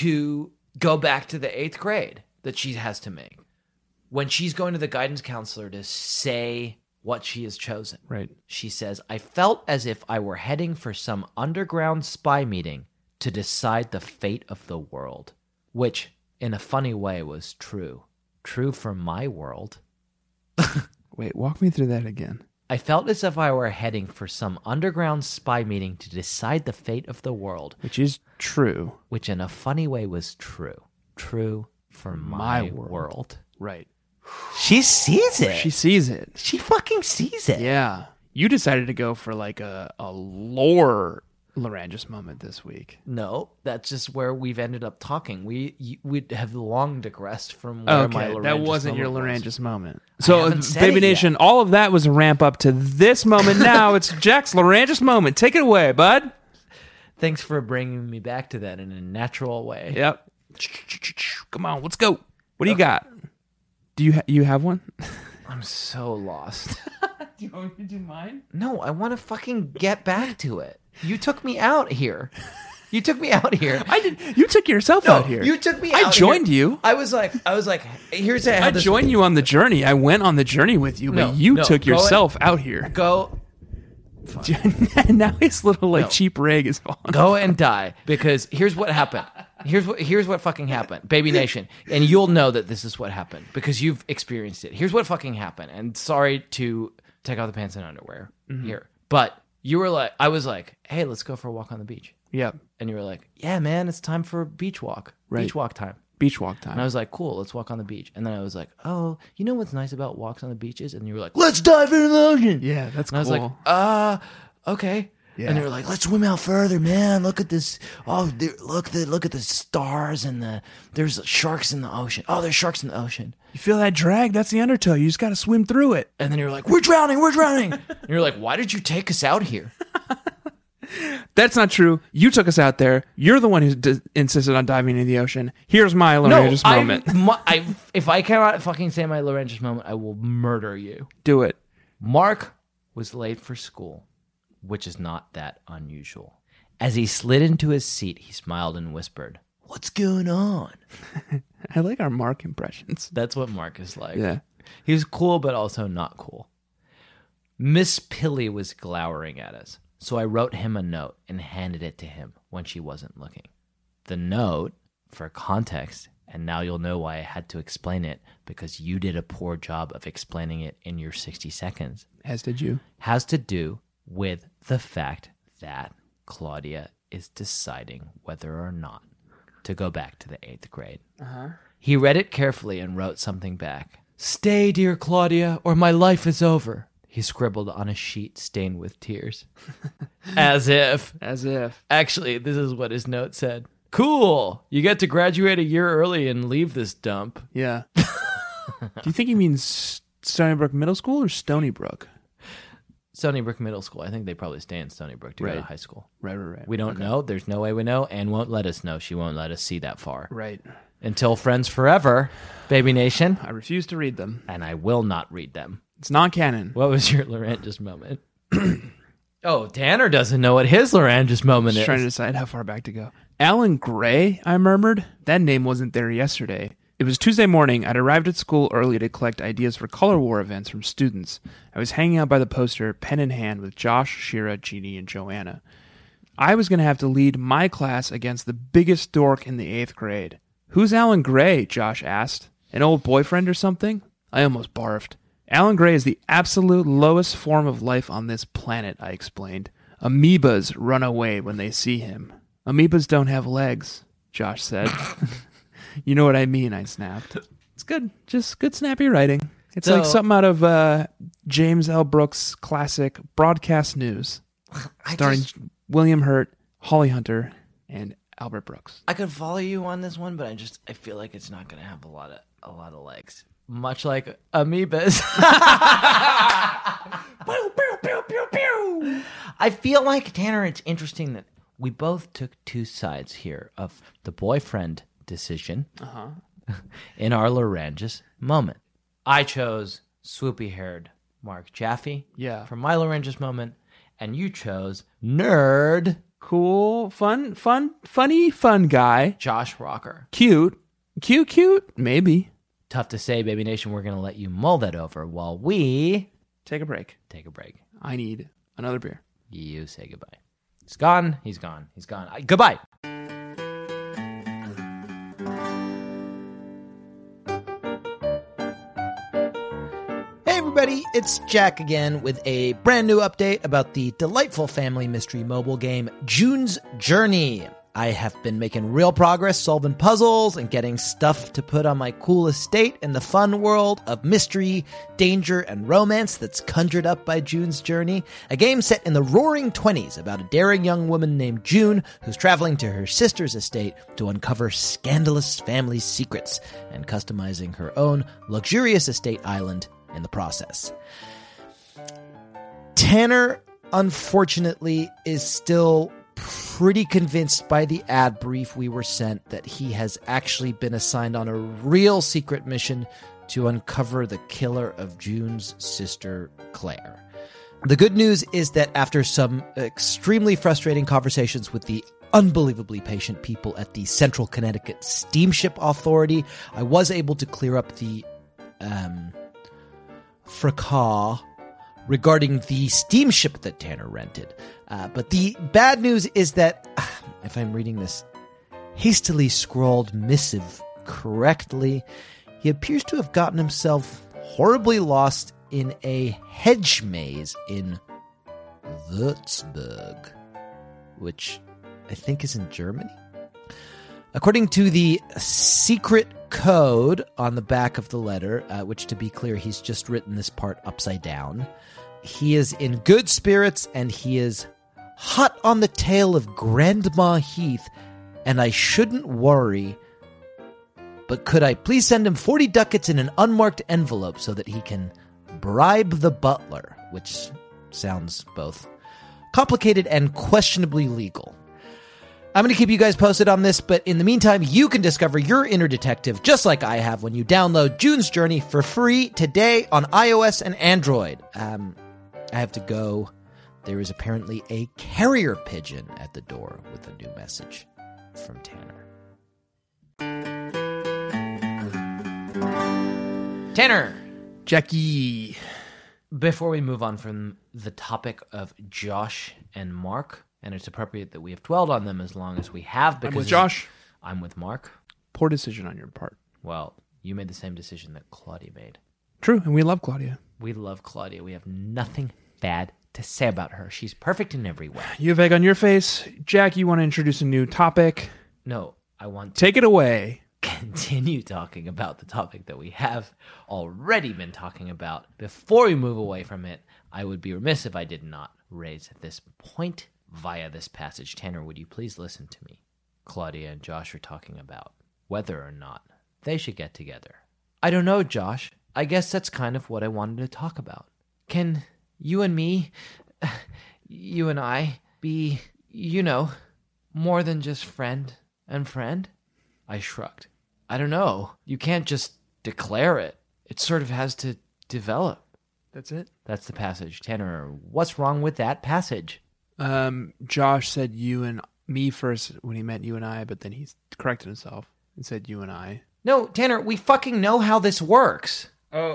to go back to the 8th grade that she has to make. When she's going to the guidance counselor to say what she has chosen. Right. She says, I felt as if I were heading for some underground spy meeting to decide the fate of the world, which in a funny way was true. True for my world. Wait, walk me through that again. I felt as if I were heading for some underground spy meeting to decide the fate of the world, Which is true. which in a funny way was true. True for my world. Right. She sees it. She sees it. She fucking sees it. Yeah. You decided to go for like a lore Larangis moment this week. No, that's just where we've ended up talking. We have long digressed from where my Okay, Larangis that wasn't your moment was. Larangis moment. So, haven't said Baby it yet. Nation, all of that was a ramp up to this moment now. It's Jack's Larangis moment. Take it away, bud. Thanks for bringing me back to that in a natural way. Yep. Come on, let's go. What do you got? Do you have one? I'm so lost. Do you want me to do mine? No, I want to fucking get back to it. You took me out here. You took me out here. I did. You took yourself out here. You took me I out joined here. you. I was like, here's how I this joined you on the journey. I went on the journey with you, but you took go yourself out here. Go Now his little cheap rig is falling. go and die, because here's what happened. Here's what fucking happened. Baby Nation, and you'll know that this is what happened because you've experienced it. Here's what fucking happened. And sorry to take off the pants and underwear here. But you were like, I was like, hey, let's go for a walk on the beach. Yep. And you were like, yeah, man, it's time for a beach walk. Right. Beach walk time. Beach walk time. And I was like, cool, let's walk on the beach. And then I was like, oh, you know what's nice about walks on the beaches? And you were like, let's dive into the ocean. Yeah, that's And cool. I was like, okay. Yeah. And they were like, let's swim out further, man. Look at this. Oh, look at the stars and there's sharks in the ocean. Oh, there's sharks in the ocean. You feel that drag? That's the undertow. You just got to swim through it. And then you're like, we're drowning. And you're like, why did you take us out here? That's not true. You took us out there. You're the one who insisted on diving into the ocean. Here's my Larangis moment. If I cannot fucking say my Larangis moment, I will murder you. Do it. Mark was late for school, which is not that unusual. As he slid into his seat, he smiled and whispered, what's going on? I like our Mark impressions. That's what Mark is like. Yeah. He's cool, but also not cool. Miss Pilly was glowering at us, so I wrote him a note and handed it to him when she wasn't looking. The note, for context, And now you'll know why I had to explain it, because you did a poor job of explaining it in your 60 seconds. As did you. Has to do with the fact that Claudia is deciding whether or not to go back to the 8th grade. He read it carefully and wrote something back. "Stay, dear Claudia, or my life is over," he scribbled on a sheet stained with tears. As if. Actually, this is what his note said. "Cool. You get to graduate a year early and leave this dump." Yeah. Do you think he means Stony Brook Middle School or Stony Brook? Stony Brook Middle School. I think they probably stay in Stony Brook to go to Right. high school. Right. We don't know. There's no way we know, and won't let us know. She won't let us see that far. Right. Until Friends Forever, Baby Nation. I refuse to read them. And I will not read them. It's non-canon. What was your Larangis moment? Oh, Tanner doesn't know what his Larangis moment Just is. trying to decide how far back to go. Alan Gray, I murmured. That name wasn't there yesterday. It was Tuesday morning. I'd arrived at school early to collect ideas for color war events from students. I was hanging out by the poster, pen in hand, with Josh, Shira, Jeannie, and Joanna. I was going to have to lead my class against the biggest dork in the 8th grade. "Who's Alan Gray?" Josh asked. "An old boyfriend or something?" I almost barfed. "Alan Gray is the absolute lowest form of life on this planet," I explained. "Amoebas run away when they see him." "Amoebas don't have legs," Josh said. "You know what I mean," I snapped. It's good. Just good snappy writing. It's like something out of James L. Brooks' classic Broadcast News, starring William Hurt, Holly Hunter, and Albert Brooks. I could follow you on this one, but I feel like it's not going to have a lot of legs. Much like amoebas. I feel like, Tanner, it's interesting that we both took two sides here of the boyfriend decision in our Larangis moment. I chose swoopy-haired Mark Jaffe for my Larangis moment, and you chose nerd Cool, funny guy. Josh Rocker. Cute, maybe. Tough to say, Baby Nation. We're going to let you mull that over while we Take a break. take a break. I need another beer. You say goodbye. He's gone. He's gone. Goodbye. Hey everybody, it's Jack again with a brand new update about the delightful family mystery mobile game June's Journey. I have been making real progress solving puzzles and getting stuff to put on my cool estate in the fun world of mystery, danger, and romance that's conjured up by June's Journey, a game set in the roaring 20s about a daring young woman named June who's traveling to her sister's estate to uncover scandalous family secrets and customizing her own luxurious estate island in the process. Tanner, unfortunately, is still pretty convinced by the ad brief we were sent that he has actually been assigned on a real secret mission to uncover the killer of June's sister, Claire. The good news is that after some extremely frustrating conversations with the unbelievably patient people at the Central Connecticut Steamship Authority, I was able to clear up the fracas regarding the steamship that Tanner rented. But the bad news is that, if I'm reading this hastily scrawled missive correctly, he appears to have gotten himself horribly lost in a hedge maze in Würzburg, which I think is in Germany. According to the secret code on the back of the letter, which, to be clear, he's just written this part upside down, he is in good spirits and he is hot on the tail of Grandma Heath, and I shouldn't worry, but could I please send him 40 ducats in an unmarked envelope so that he can bribe the butler, which sounds both complicated and questionably legal. I'm going to keep you guys posted on this, but in the meantime, you can discover your inner detective just like I have when you download June's Journey for free today on iOS and Android. I have to go. There is apparently a carrier pigeon at the door with a new message from Tanner. Tanner! Jackie. Before we move on from the topic of Josh and Mark, and it's appropriate that we have dwelled on them as long as we have. Because I'm with Josh. I'm with Mark. poor decision on your part. Well, you made the same decision that Claudia made. True, and we love Claudia. We love Claudia. We have nothing bad to say about her. She's perfect in every way. You have egg on your face. Jack, you want to introduce a new topic? No, I want to Take it away. continue talking about the topic that we have already been talking about. Before we move away from it, I would be remiss if I did not raise this point via this passage. Tanner, would you please listen to me? Claudia and Josh are talking about whether or not they should get together. I don't know, Josh. I guess that's kind of what I wanted to talk about. Can you and me, you and I, be, more than just friend and friend? I shrugged. I don't know. You can't just declare it. It sort of has to develop. That's it? That's the passage. Tanner, what's wrong with that passage? Josh said you and me first when he meant you and I, but then he corrected himself and said you and I. No, Tanner, we fucking know how this works.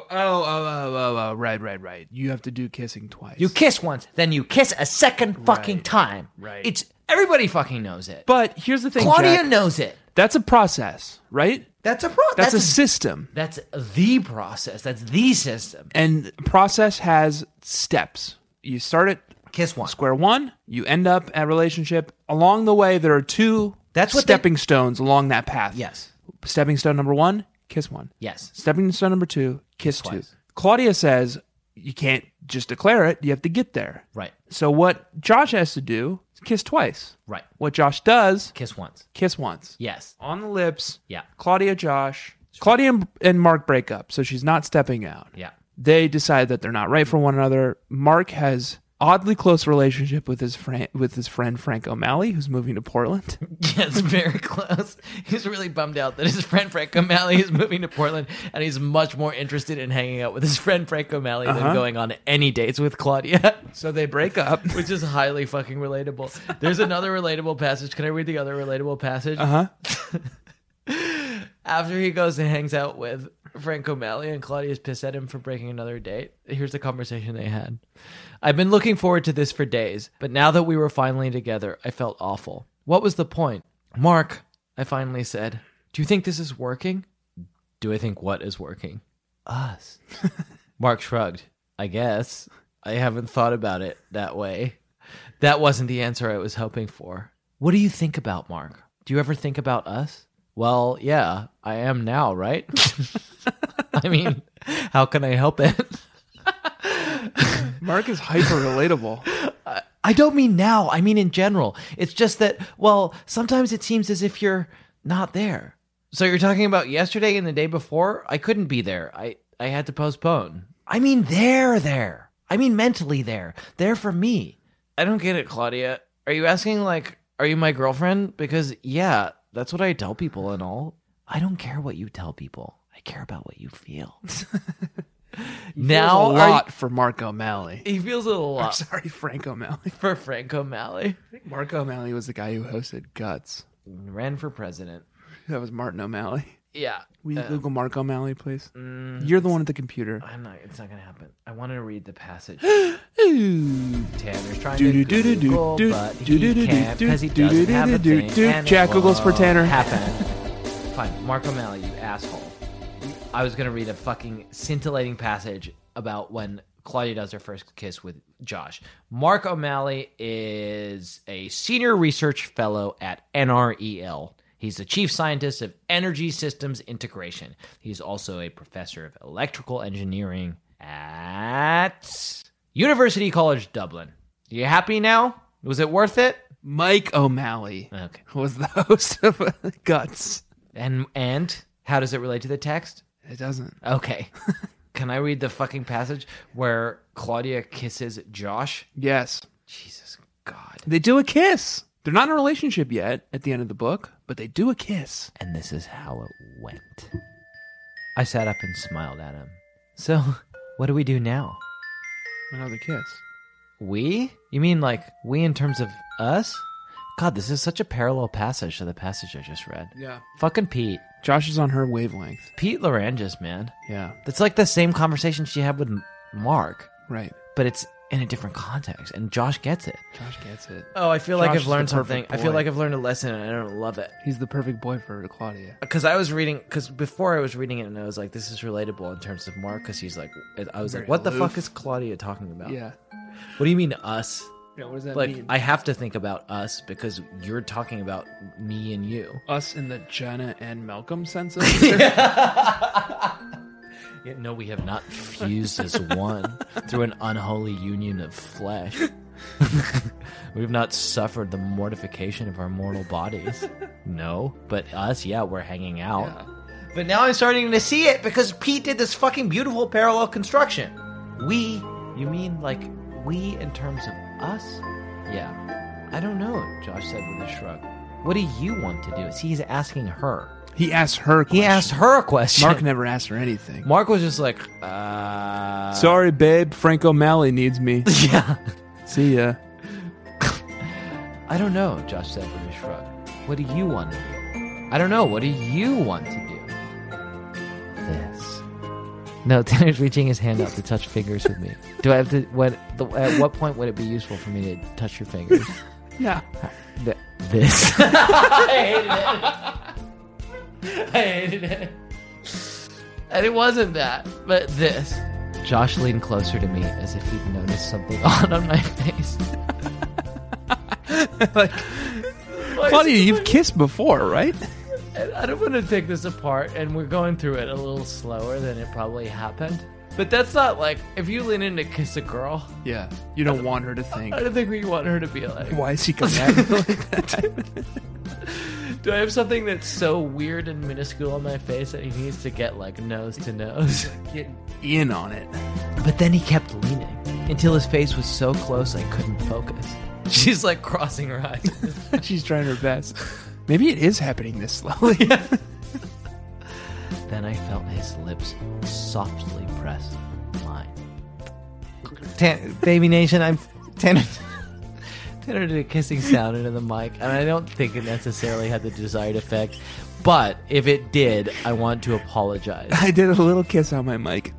Oh, right. You have to do kissing twice. You kiss once, then you kiss a second fucking time. right. It's everybody fucking knows it. But here's the thing, Claudia Jack. knows it. That's a process, right? That's a That's a system. That's the process. That's the system. And process has steps. You start at Kiss one. square one, you end up at relationship. Along the way, there are two stepping stones along that path. Yes. Stepping stone number one, kiss one. Yes. Stepping stone number two, kiss two. Twice. Claudia says you can't just declare it. You have to get there. Right. So what Josh has to do is kiss twice. Right. What Josh does, Kiss once. kiss once. Yes. On the lips. Yeah. Claudia, Josh. Claudia and Mark break up, so she's not stepping out. Yeah. They decide that they're not right for one another. Mark has oddly close relationship with his friend Frank O'Malley, who's moving to Portland. Yes, very close. He's really bummed out that his friend Frank O'Malley is moving to Portland, and he's much more interested in hanging out with his friend Frank O'Malley than going on any dates with Claudia. So they break up. Which is highly fucking relatable. There's another relatable passage. Can I read the other relatable passage? After he goes and hangs out with Frank O'Malley and Claudia's pissed at him for breaking another date, here's the conversation they had. I've been looking forward to this for days, but now that we were finally together, I felt awful. What was the point? Mark, I finally said, do you think this is working? Do I think what is working? Us. Mark shrugged. I guess. I haven't thought about it that way. That wasn't the answer I was hoping for. What do you think about Mark? Do you ever think about us? Well, yeah, I am now, right? I mean, how can I help it? Mark is hyper relatable. I don't mean now. I mean in general. It's just that, well, sometimes it seems as if you're not there. So you're talking about yesterday and the day before? I couldn't be there. I had to postpone. I mean there. I mean mentally there. There for me. I don't get it, Claudia. Are you asking, like, are you my girlfriend? Because, yeah, that's what I tell people and all. I don't care what you tell people. I care about what you feel. Now a lot for Mark O'Malley. He feels a I'm lot sorry, Frank O'Malley. for Frank O'Malley. I think Mark O'Malley was the guy who hosted Guts. Ran for president. That was Martin O'Malley. Yeah. Will you Google Mark O'Malley, please? Mm, You're the one at the computer. It's not going to happen. I want to read the passage. Ooh. Tanner's trying to Google, but he can't because he doesn't have a thing. And Jack it Googles for won't Tanner. happen. Fine. Mark O'Malley, you asshole. I was going to read a fucking scintillating passage about when Claudia does her first kiss with Josh. Mark O'Malley is a senior research fellow at NREL. He's the chief scientist of energy systems integration. He's also a professor of electrical engineering at University College Dublin. You happy now? Was it worth it? Mike O'Malley Okay. was the host of Guts. And how does it relate to the text? It doesn't. Okay. Can I read the fucking passage where Claudia kisses Josh? Yes. Jesus God. They do a kiss. They're not in a relationship yet at the end of the book, but they do a kiss. And this is how it went. I sat up and smiled at him. So, what do we do now? Another kiss. We? You mean like we in terms of us? God, this is such a parallel passage to the passage I just read. Yeah. Fucking Pete. Josh is on her wavelength. Pete Larangis, man. Yeah. That's like the same conversation she had with Mark, Right. but it's in a different context, and Josh gets it. Josh gets it. Oh, I feel like Josh I've is learned the perfect something. I feel boy. like I've learned a lesson, and I don't love it. He's the perfect boy for Claudia. Because I was reading, because before I was reading it, and I was like, this is relatable in terms of Mark, because he's like, I was Very like, what the aloof. fuck is Claudia talking about? Yeah. What do you mean us? Yeah, what does that Like, mean? I have to think about us because you're talking about me and you. Us in the Jenna and Malcolm sense of Yeah, no, we have not fused as one through an unholy union of flesh. We have not suffered the mortification of our mortal bodies. No, but us, yeah, we're hanging out. Yeah. But now I'm starting to see it because Pete did this fucking beautiful parallel construction. We, you mean like we in terms of us? Yeah. I don't know, Josh said with a shrug. What do you want to do? See, he's asking her. He asked her. He asked her a question. Mark never asked her anything. Mark was just like, Sorry, babe. Frank O'Malley needs me. Yeah. See ya. I don't know, Josh said with a shrug. What do you want to do? I don't know. What do you want to do? This. No, Tanner's reaching his hand out to touch fingers with me. Do I have to? At what point would it be useful for me to touch your fingers? Yeah. This. I hated it. I hated it. And it wasn't that, but this. Josh leaned closer to me as if he'd noticed something odd on my face. Like, Claudia, you've kissed before, right? I don't want to take this apart, and we're going through it a little slower than it probably happened. But that's not like, if you lean in to kiss a girl, Yeah. You don't want her to think, I don't think we want her to be like, why is he coming at me like that? do I have something that's so weird and minuscule on my face that he needs to get like nose to nose? Get in on it. But then he kept leaning until his face was so close I couldn't focus. She's like crossing her eyes. She's trying her best. Maybe it is happening this slowly. Then I felt his lips softly press mine. Baby Nation, I'm Tanner did a kissing sound into the mic, and I don't think it necessarily had the desired effect. But if it did, I want to apologize. I did a little kiss on my mic.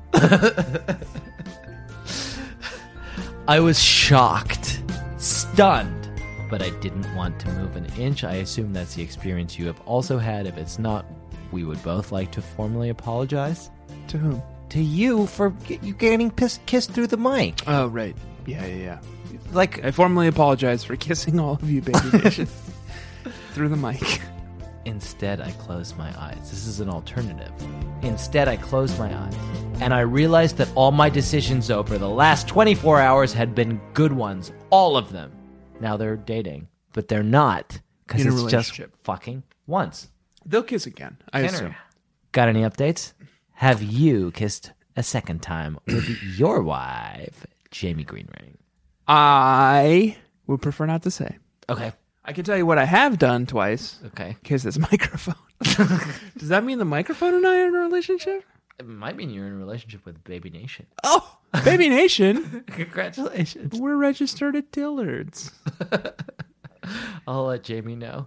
I was shocked, stunned, but I didn't want to move an inch. I assume that's the experience you have also had. If it's not, we would both like to formally apologize. To whom? To you for you getting kissed through the mic. Oh, right. Yeah. Like, I formally apologize for kissing all of you, Baby Nation. Through the mic. instead, I closed my eyes. This is an alternative. Instead, I closed my eyes, and I realized that all my decisions over the last 24 hours had been good ones. All of them. Now they're dating, but they're not, because In a it's just relationship. fucking once. They'll kiss again, I Tanner, assume. got any updates? Have you kissed a second time with your wife, Jamie Greenring? I would prefer not to say. Okay. I can tell you what I have done twice. Okay. Kiss this microphone. Does that mean the microphone and I are in a relationship? It might mean you're in a relationship with Baby Nation. Oh, Baby Nation. Congratulations. We're registered at Dillard's. I'll let Jamie know.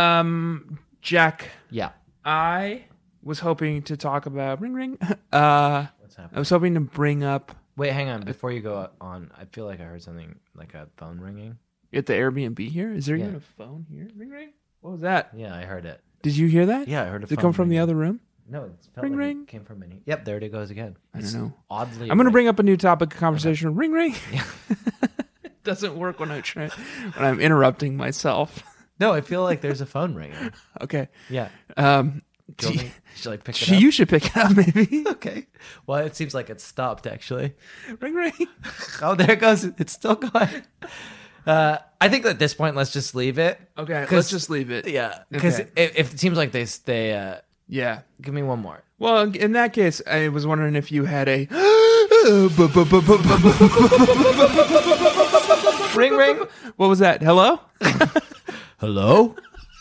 Jack, Yeah. I was hoping to talk about ring ring. What's I happening? was hoping to bring up Wait, hang on. Before you go on, I feel like I heard something like a phone ringing. at the Airbnb here. Is there Yeah. even a phone here? Ring ring. What was that? Yeah, I heard it. Did you hear that? Yeah, I heard a Did it phone come from the ringing. other room? No, it felt Ring, like ring. it came from any. Yep, there it goes again. I don't It's know. Oddly, I'm going to right. bring up a new topic of conversation. Ring ring. It doesn't work when when I'm interrupting myself. No, I feel like there's a phone ringing. Okay. Yeah. Do you- Should I pick it up? you should pick it up, maybe. Okay. Well, it seems like it stopped actually. Ring ring. Oh, there it goes. It's still going. I think at this point, let's just leave it. Okay, 'Cause- let's just leave it. Yeah, because Okay. if it seems like they Yeah. give me one more. Well, in that case, I was wondering if you had a Ring ring. What was that? Hello? Hello.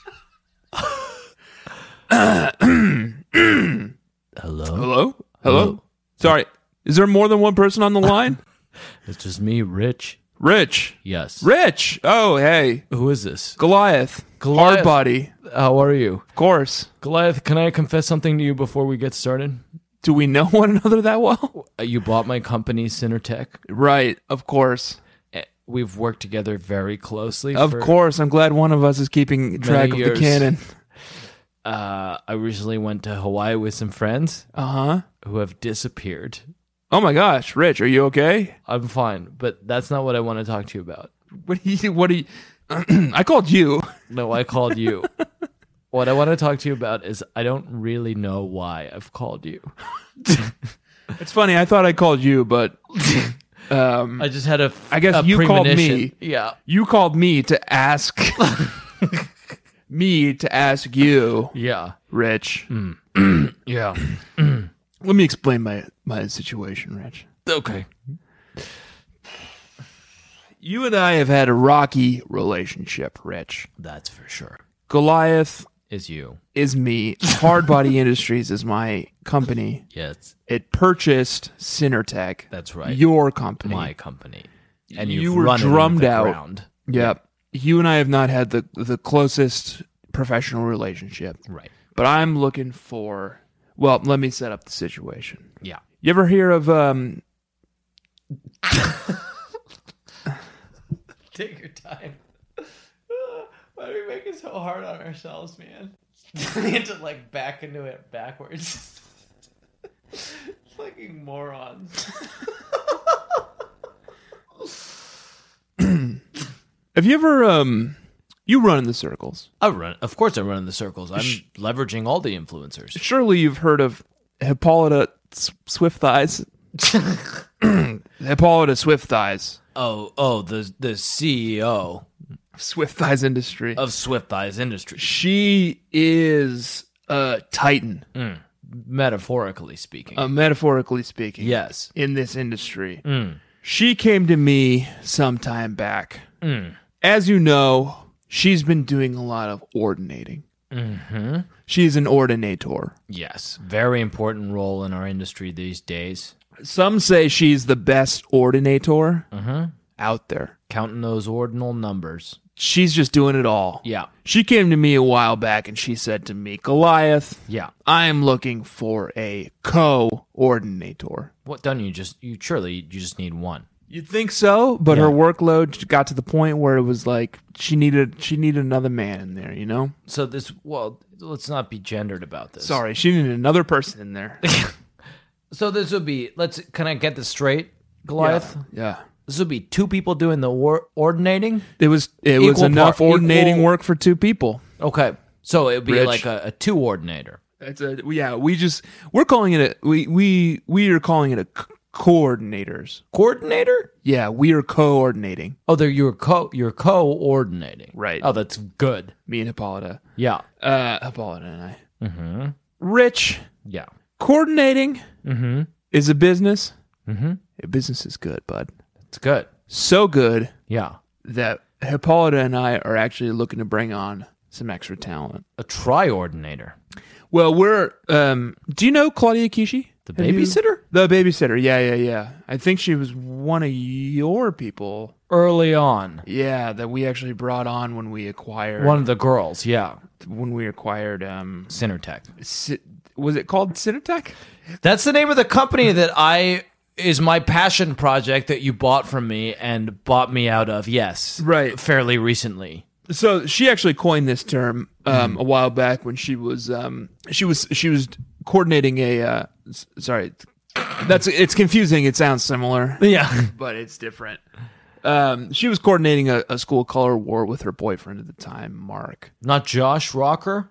Hello. Hello? Hello? Sorry. Is there more than one person on the line? It's just me, Rich. Rich. Yes. Rich. Oh, hey. Who is this? Goliath. Goliath. Hard body. How are you, Of course. Goliath? Can I confess something to you before we get started? Do we know one another that well? You bought my company, Cinertech. Right, of course. We've worked together very closely. Of for course. I'm glad one of us is keeping track of the years. canon. I recently went to Hawaii with some friends Uh-huh. who have disappeared. Oh my gosh, Rich, are you okay? I'm fine, but that's not what I want to talk to you about. What do you I called you. No, I called you. What I want to talk to you about is I don't really know why I've called you. It's funny, I thought I called you, but I just had I guess a you called premonition. me. Yeah. You called me to ask you, Yeah. Rich. Yeah. Let me explain my situation, Rich. Okay. You and I have had a rocky relationship, Rich. That's for sure. Goliath Is you. is me. Hard Body Industries is my company. Yes. It purchased Cinertech. That's right. Your company. My company. And You you've were run drummed it into out. the ground. Yep. You and I have not had the closest professional relationship. Right. But I'm looking for... Well, let me set up the situation. Yeah. You ever hear of... Take your time. Why do we make it so hard on ourselves, man? We had to like back into it backwards. Fucking morons. Have you ever... You run in the circles. Of course I run in the circles. I'm leveraging all the influencers. Surely you've heard of Hippolyta Swift Thighs. Hippolyta Swift Thighs. Oh, the CEO Swift Thighs Industry. of Swift Thighs Industries. She is a titan, Metaphorically speaking. metaphorically speaking. Yes. In this industry. She came to me some time back. As you know, she's been doing a lot of ordinating. She's an ordinator. Yes. Very important role in our industry these days. Some say she's the best ordinator out there. Counting those ordinal numbers. She's just doing it all. Yeah. She came to me a while back and she said to me, Goliath, Yeah. I am looking for a co-ordinator. What don't you just need one. You'd think so, but Yeah. her workload got to the point where it was like she needed another man in there, you know? So let's not be gendered about this. Sorry, she needed another person in there. So this would be can I get this straight, Goliath? Yeah. This would be two people doing the ordinating? It was Equal enough par- ordinating equal- work for two people. Okay. So it would be Rich. like a two ordinator. We're calling it we are calling it a coordinators. Coordinator? Yeah, we are coordinating. Oh, you're coordinating. Right. Oh, that's good. Me and Hippolyta. Yeah. Hippolyta and I. Mm-hmm. Rich, Yeah. coordinating is a business. Mm-hmm. A business is good, bud. It's good. So good Yeah. that Hippolyta and I are actually looking to bring on some extra talent. A tri-ordinator. Well, we're do you know Claudia Kishi? The Have you- babysitter? The babysitter. Yeah. I think she was one of your people. Early on. Yeah, that we actually brought on when we acquired One of the girls, yeah. Cinertech. Cinertech. Was it called Cinertech? That's the name of the company that is my passion project that you bought from me and bought me out of. Yes. Right. Fairly recently. So she actually coined this term a while back when she was coordinating a sorry, it's confusing. It sounds similar, Yeah. but it's different. She was coordinating a school color war with her boyfriend at the time, Mark. Not Josh Rocker?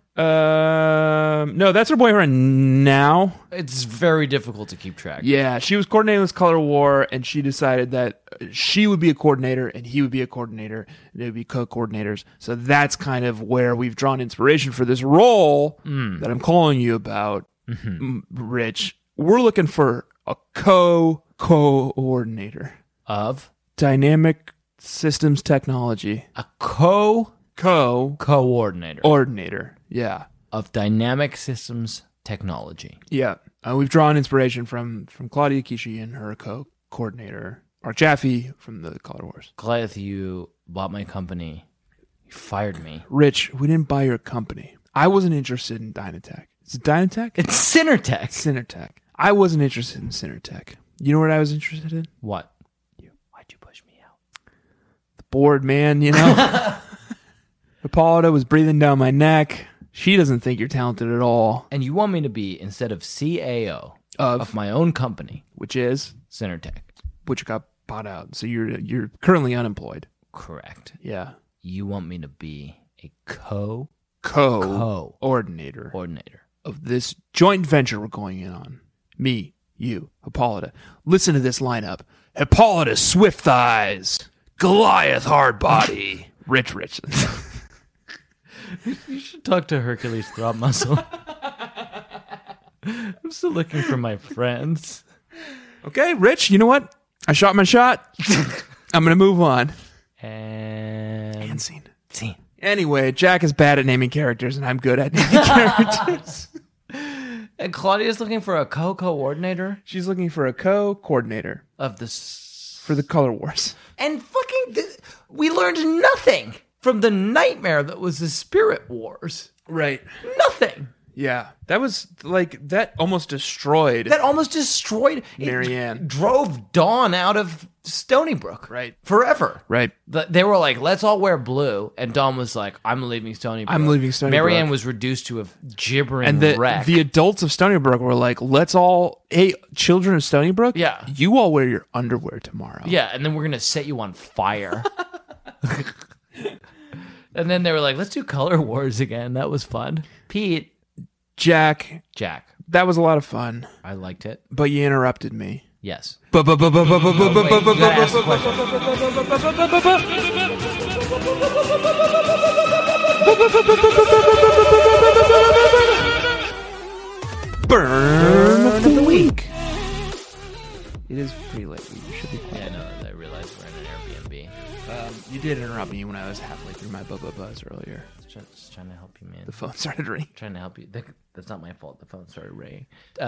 No, that's her boyfriend now. It's very difficult to keep track. Yeah, she was coordinating this color war, and she decided that she would be a coordinator and he would be a coordinator, and they would be co-coordinators. So that's kind of where we've drawn inspiration for this role that I'm calling you about, Rich. We're looking for a coordinator. Of Dynamic Systems Technology. a coordinator Coordinator. Yeah. of Dynamic Systems Technology. Yeah. We've drawn inspiration from Claudia Kishi and her co-coordinator, Mark Jaffe from the Color Wars. Goliath, you bought my company. You fired me. Rich, we didn't buy your company. I wasn't interested in Dynatech. Is it Dynatech? It's Cinertech. Cinertech. I wasn't interested in Cinertech. You know what I was interested in? What? Why'd you push me out? The board, man, you know? Hippolyta was breathing down my neck. She doesn't think you're talented at all. And you want me to be, instead of CAO Of my own company, which is Cinertech. which got bought out. So you're currently unemployed. Correct. Yeah. You want me to be a coordinator Co-ordinator of this joint venture we're going in on. Me, you, Hippolyta. Listen to this lineup. Hippolyta Swift Thighs, Goliath Hard Body, Rich Richardson. You should talk to Hercules Throb Muscle. I'm still looking for my friends. Okay, Rich, you know what? I shot my shot. I'm going to move on. And Scene. scene. Anyway, Jack is bad at naming characters, and I'm good at naming characters. And Claudia's looking for a coordinator She's looking for a co-coordinator of this. for the Color Wars. And we learned nothing from the nightmare that was the Spirit Wars. Right. Nothing. Yeah. That was like, that almost destroyed That almost destroyed. Marianne. It drove Dawn out of Stony Brook. Right. Forever. Right. They were like, let's all wear blue. And Dawn was like, I'm leaving Stony Brook. I'm leaving Stony Marianne Brook. was reduced to a gibbering And wreck. the adults of Stony Brook were like, let's all, hey, children of Stony Brook, Yeah. you all wear your underwear tomorrow. Yeah, and then we're going to set you on fire. And then they were like, let's do Color Wars again. That was fun. Pete. Jack, that was a lot of fun, I liked it. but you interrupted me. Yes. Wait, You gotta ask the question. Burn of the week. It is pretty late. You should be Yeah, quiet. no, I realized we're in an Airbnb. You did interrupt me when I was halfway through my buzz earlier. Just trying to help you, man. The phone started ringing. Trying to help you. That's not my fault. The phone started ringing.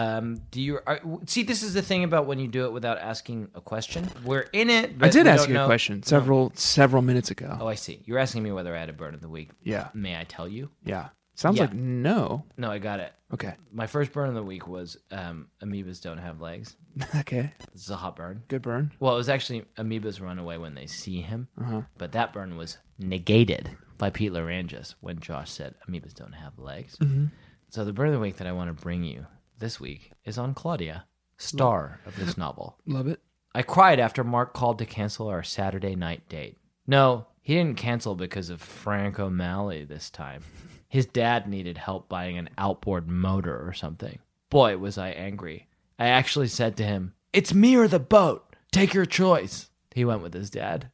See, this is the thing about when you do it without asking a question. We're in it. But I did we ask don't you a know- question several minutes ago. Oh, I see. You're asking me whether I had a burn of the week. Yeah. May I tell you? Yeah. Sounds Yeah. like no. No, I got it. Okay. My first burn of the week was amoebas don't have legs. Okay. This is a hot burn. Good burn. Well, it was actually amoebas run away when they see him. Uh-huh. But that burn was negated by Pete Larangis when Josh said amoebas don't have legs. Mm-hmm. So the burn of the week that I want to bring you this week is on Claudia, star of this novel. Love it. I cried after Mark called to cancel our Saturday night date. No, he didn't cancel because of Frank O'Malley this time. His dad needed help buying an outboard motor or something. Boy, was I angry. I actually said to him, "It's me or the boat. Take your choice." He went with his dad.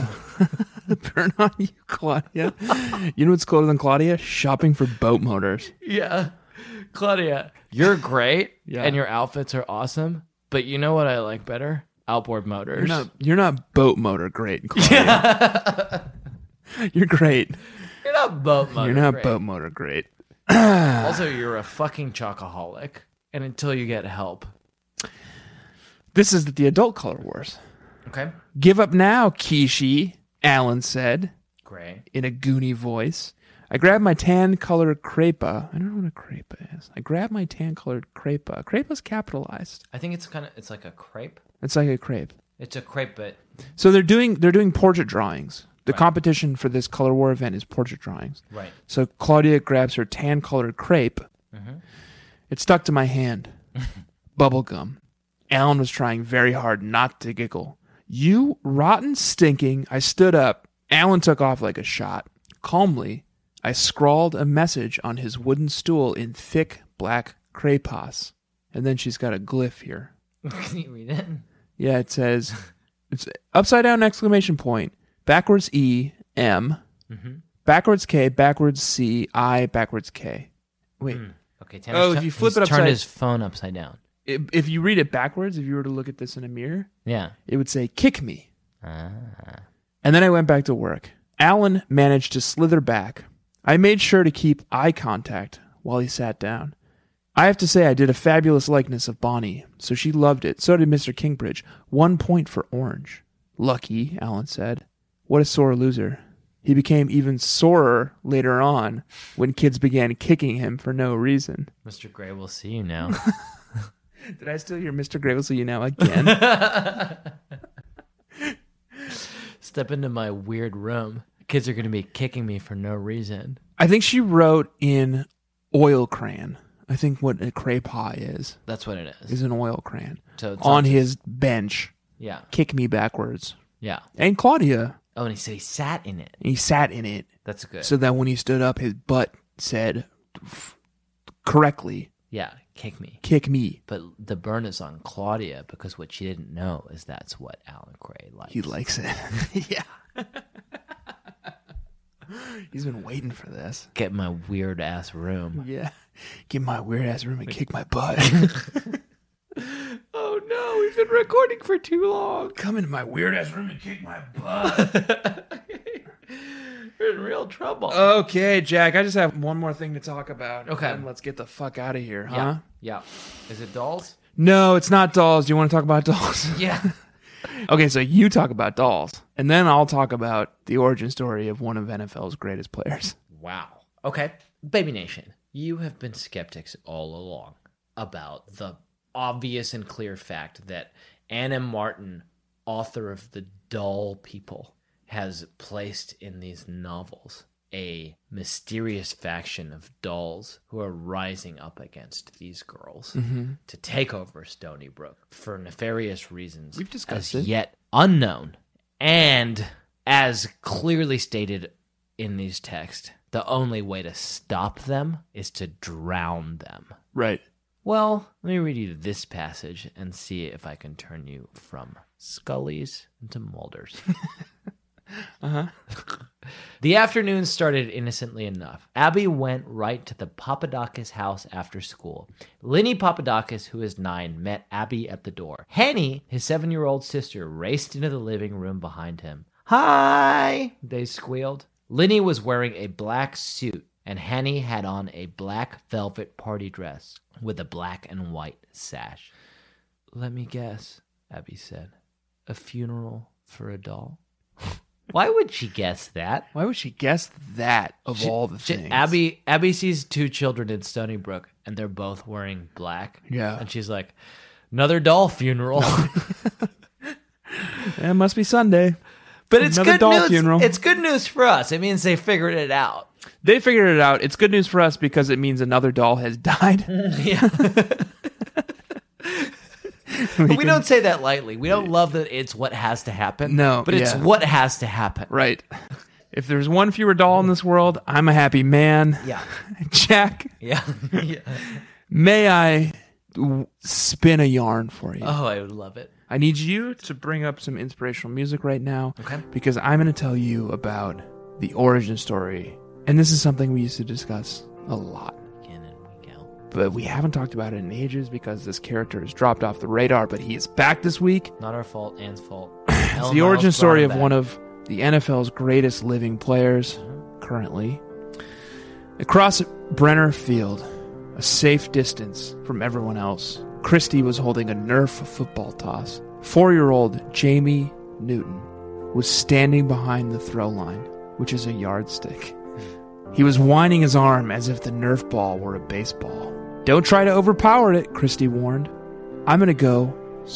Burn on you, Claudia. You know what's cooler than Claudia? Shopping for boat motors. Yeah. Claudia, you're great Yeah. and your outfits are awesome, but you know what I like better? Outboard motors. You're not boat motor great, Claudia. You're great. You're not boat motor. You're not great. boat motor great. Also, you're a fucking chocoholic. And until you get help. This is the adult Color Wars. Okay. Give up now, Kishi, Alan said Great. in a goony voice. I grabbed my tan-colored crepa. I don't know what a crepa is. I grabbed my tan-colored crepa. Crepa's capitalized. I think it's like a crepe. It's like a crepe. It's a crepe, but So they're doing portrait drawings. The Right. competition for this Color War event is portrait drawings. right. So Claudia grabs her tan-colored crepe. Mm-hmm. It stuck to my hand. Bubble gum. Alan was trying very hard not to giggle. You rotten stinking. I stood up. Alan took off like a shot. Calmly, I scrawled a message on his wooden stool in thick black craypas. And then she's got a glyph here. Can you read it? Yeah, it says, it's upside down exclamation point, backwards E, M, backwards K, backwards C, I, backwards K. Wait, Okay. Oh, if you flip he's it upside- turned his phone upside down. if you read it backwards, if you were to look at this in a mirror, Yeah. it would say, kick me. Ah. And then I went back to work. Alan managed to slither back. I made sure to keep eye contact while he sat down. I have to say I did a fabulous likeness of Bonnie, so she loved it. So did Mr. Kingbridge. 1 point for Orange. Lucky, Alan said. What a sore loser. He became even sorer later on when kids began kicking him for no reason. Mr. Gray will see you now. Did I steal your Mr. Gravely now again? Step into my weird room. Kids are going to be kicking me for no reason. I think she wrote in oil crayon. I think what a crepe pie That's what it is. is an oil crayon. So it's on not his bench. Yeah. Kick me backwards. Yeah. And Claudia, Oh, and he sat in it. he sat in it That's good. so that when he stood up, his butt said correctly, yeah, kick me. kick me. But the burn is on Claudia because what she didn't know is that's what Alan Gray likes. He likes it. Yeah. He's been waiting for this. Get in my weird ass room. Yeah. Get in my weird ass room and kick my butt. Oh no, we've been recording for too long. Come into my weird ass room and kick my butt. We're in real trouble. Okay, Jack, I just have one more thing to talk about. Okay. And let's get the fuck out of here, huh? Yeah. Yeah. Is it dolls? No, it's not dolls. Do you want to talk about dolls? Yeah. Okay, so you talk about dolls, and then I'll talk about the origin story of one of NFL's greatest players. Wow. Okay. Baby Nation, you have been skeptics all along about the obvious and clear fact that Anna Martin, author of The Doll People, has placed in these novels a mysterious faction of dolls who are rising up against these girls to take over Stony Brook for nefarious reasons. We've discussed as it. yet unknown. And as clearly stated in these texts, the only way to stop them is to drown them. Right. Well, let me read you this passage and see if I can turn you from Scullys into Mulders. The afternoon started innocently enough. Abby went right to the Papadakis house after school. Linny Papadakis, who is 9, met Abby at the door. Henny, his 7-year-old sister, raced into the living room behind him. Hi, they squealed. Linny was wearing a black suit, and Henny had on a black velvet party dress with a black and white sash. Let me guess, Abby said. A funeral for a doll? Why would she guess that? Why would she guess that of all the things? Abby sees 2 children in Stony Brook, and they're both wearing black. Yeah. And she's like, another doll funeral. It must be Sunday. But it's Another good doll news. funeral. It's good news for us. It means they figured it out. They figured it out. It's good news for us because it means another doll has died. Yeah. We don't say that lightly. We don't love that it's what has to happen. No, But it's yeah. what has to happen. Right. If there's one fewer doll in this world, I'm a happy man. Yeah. Jack, Yeah. Yeah. may I spin a yarn for you? Oh, I would love it. I need you to bring up some inspirational music right now. Okay. Because I'm going to tell you about the origin story. And this is something we used to discuss a lot. In and week out. But we haven't talked about it in ages because this character has dropped off the radar. But he is back this week. Not our fault. Anne's fault. It's the origin story of one of the NFL's greatest living players currently. Across Brenner Field, a safe distance from everyone else, Christie was holding a Nerf football toss. 4-year-old Jamie Newton was standing behind the throw line, which is a yardstick. He was winding his arm as if the Nerf ball were a baseball. Don't try to overpower it, Christie warned. I'm going to go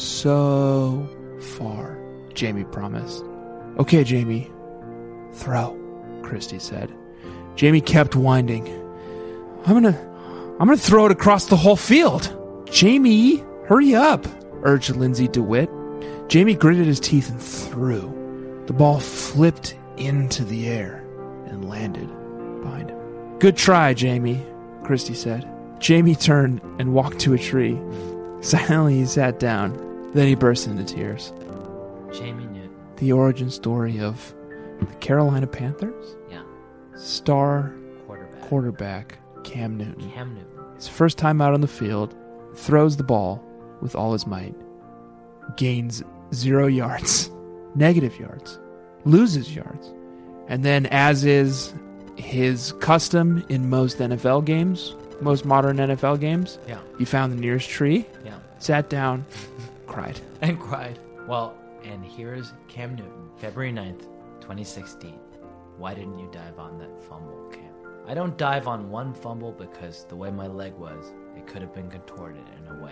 so far, Jamie promised. Okay, Jamie. Throw, Christie said. Jamie kept winding. I'm gonna throw it across the whole field. Jamie, hurry up, urged Lindsay DeWitt. Jamie gritted his teeth and threw. The ball flipped into the air and landed behind him. Good try, Jamie, Christie said. Jamie turned and walked to a tree. Silently, he sat down. Then he burst into tears. Jamie Newton. The origin story of the Carolina Panthers Yeah. star Quarterback. quarterback Cam Newton. Cam Newton. His first time out on the field, throws the ball with all his might, gains 0 yards, negative yards, loses yards, and then, as is his custom in most NFL games, most modern NFL games, Yeah. he found the nearest tree, Yeah. sat down, cried. And cried. Well, and here's Cam Newton, February 9th, 2016. Why didn't you dive on that fumble, Cam? I don't dive on one fumble because the way my leg was, it could have been contorted in a way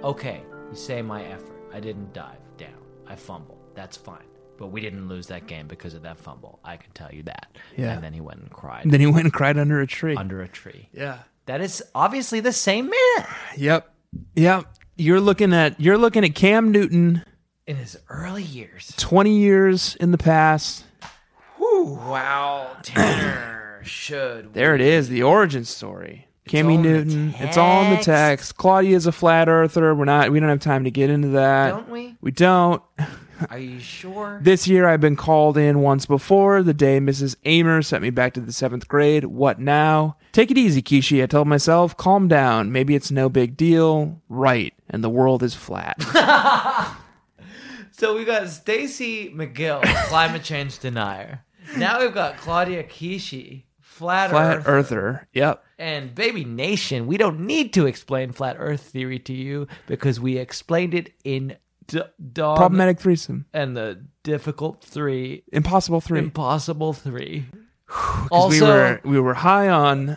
Okay, you say my effort. I didn't dive down. I fumbled. That's fine. But we didn't lose that game because of that fumble. I can tell you that. Yeah. And then he went and cried And then he went and cried under a tree. under a tree. Yeah. That is obviously the same man Yep. You're looking at Cam Newton, in his early years. 20 years in the past. Wow, Tanner should. There it is, the origin story. Cammy all in the Newton. It's all in the text. Claudia's a flat earther. We don't have time to get into that. Don't we? We don't. Are you sure? This year I've been called in once before, the day Mrs. Amer sent me back to the 7th grade. What now? Take it easy, Kishi, I told myself. Calm down. Maybe it's no big deal. Right. And the world is flat. So we got Stacey McGill, climate change denier. Now we've got Claudia Kishi, flat Earther. Yep. And Baby Nation, we don't need to explain flat Earth theory to you because we explained it in Dawn Problematic threesome. and the Difficult 3, Impossible 3. Impossible 3. 'Cause Also, we were high on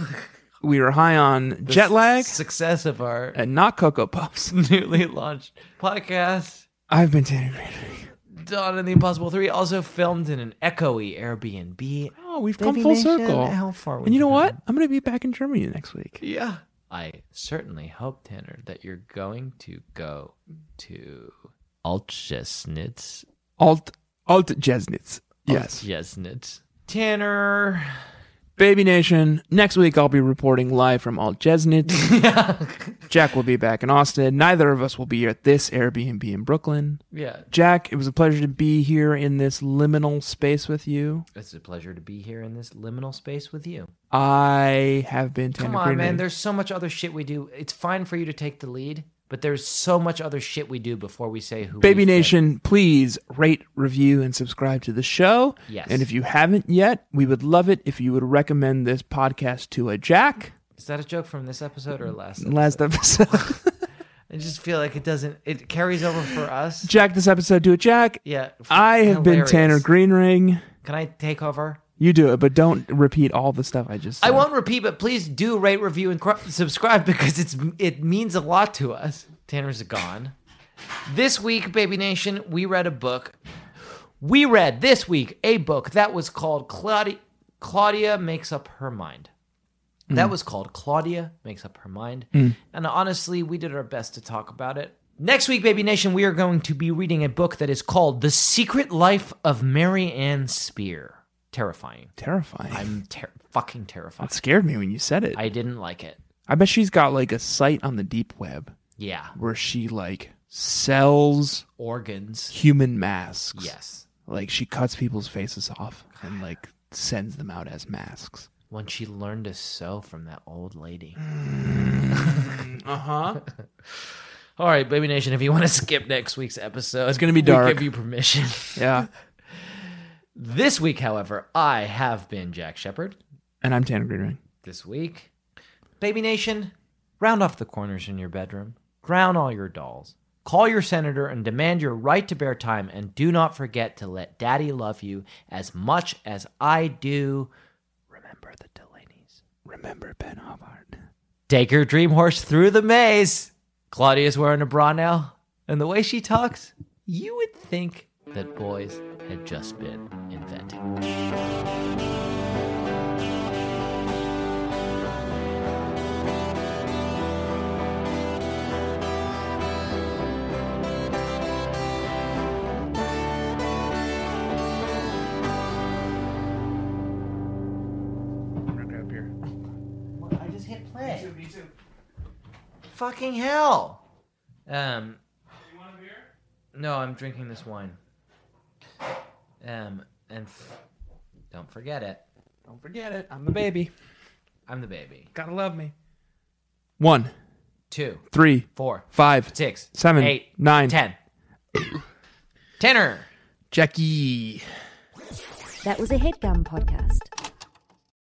jet lag success of our and not Cocoa Puffs. newly launched podcast. I've been Tanner Green. Dawn and the Impossible 3 also filmed in an echoey Airbnb. Oh, we've Baby come full Nation, circle. how far And you know we've what? come. I'm going to be back in Germany next week. Yeah. I certainly hope, Tanner, that you're going to go to Altjesnitz. Alt Jesnitz. Yes. Altjesnitz. Tanner. Baby Nation, next week I'll be reporting live from Alt Jesnitz. Jack will be back in Austin. Neither of us will be at this Airbnb in Brooklyn. Yeah. Jack, it was a pleasure to be here in this liminal space with you. It's a pleasure to be here in this liminal space with you. I have been Tanner Come on, Green. man. There's so much other shit we do. It's fine for you to take the lead, but there's so much other shit we do before we say who Baby we think. Nation, please rate, review, and subscribe to the show. Yes. And if you haven't yet, we would love it if you would recommend this podcast to a Jack. Is that a joke from this episode or last episode? Last episode. I just feel like it carries over for us. Jack this episode to a Jack. Yeah. I have been hilarious. Tanner Greenring. Can I take over? You do it, but don't repeat all the stuff I just said. I won't repeat, but please do rate, review, and subscribe because it means a lot to us. Tanner's gone. This week, Baby Nation, we read a book. We read this week a book that was called Claudia Makes Up Her Mind. That was called Claudia Makes Up Her Mind. And honestly, we did our best to talk about it. Next week, Baby Nation, we are going to be reading a book that is called The Secret Life of Mary Ann Spear. Terrifying. Terrifying. I'm fucking terrified. That scared me when you said it. I didn't like it. I bet she's got like a site on the deep web Yeah. where she like sells Organs. human masks. Yes. Like she cuts people's faces off and like sends them out as masks. When she learned to sew from that old lady. Uh-huh. All right, Baby Nation, if you want to skip next week's episode, It's gonna be dark. We give you permission. Yeah. This week, however, I have been Jack Shepard. And I'm Tanner Greenring. This week, Baby Nation, round off the corners in your bedroom. Drown all your dolls. Call your senator and demand your right to bear time. And do not forget to let Daddy love you as much as I do. Remember the Delaney's. Remember Ben Hubbard. Take your dream horse through the maze. Claudia's wearing a bra now. And the way she talks, you would think that boys had just been invented. I'm gonna grab beer. I just hit play. Me too. Fucking hell. You want a beer? No, I'm drinking this wine. Don't forget it. Don't forget it. I'm the baby. I'm the baby. Gotta love me. 1, 2, 3, 4, 5, 6, 7, 8, 9, 10. Tanner. Jackie. That was a headgum podcast.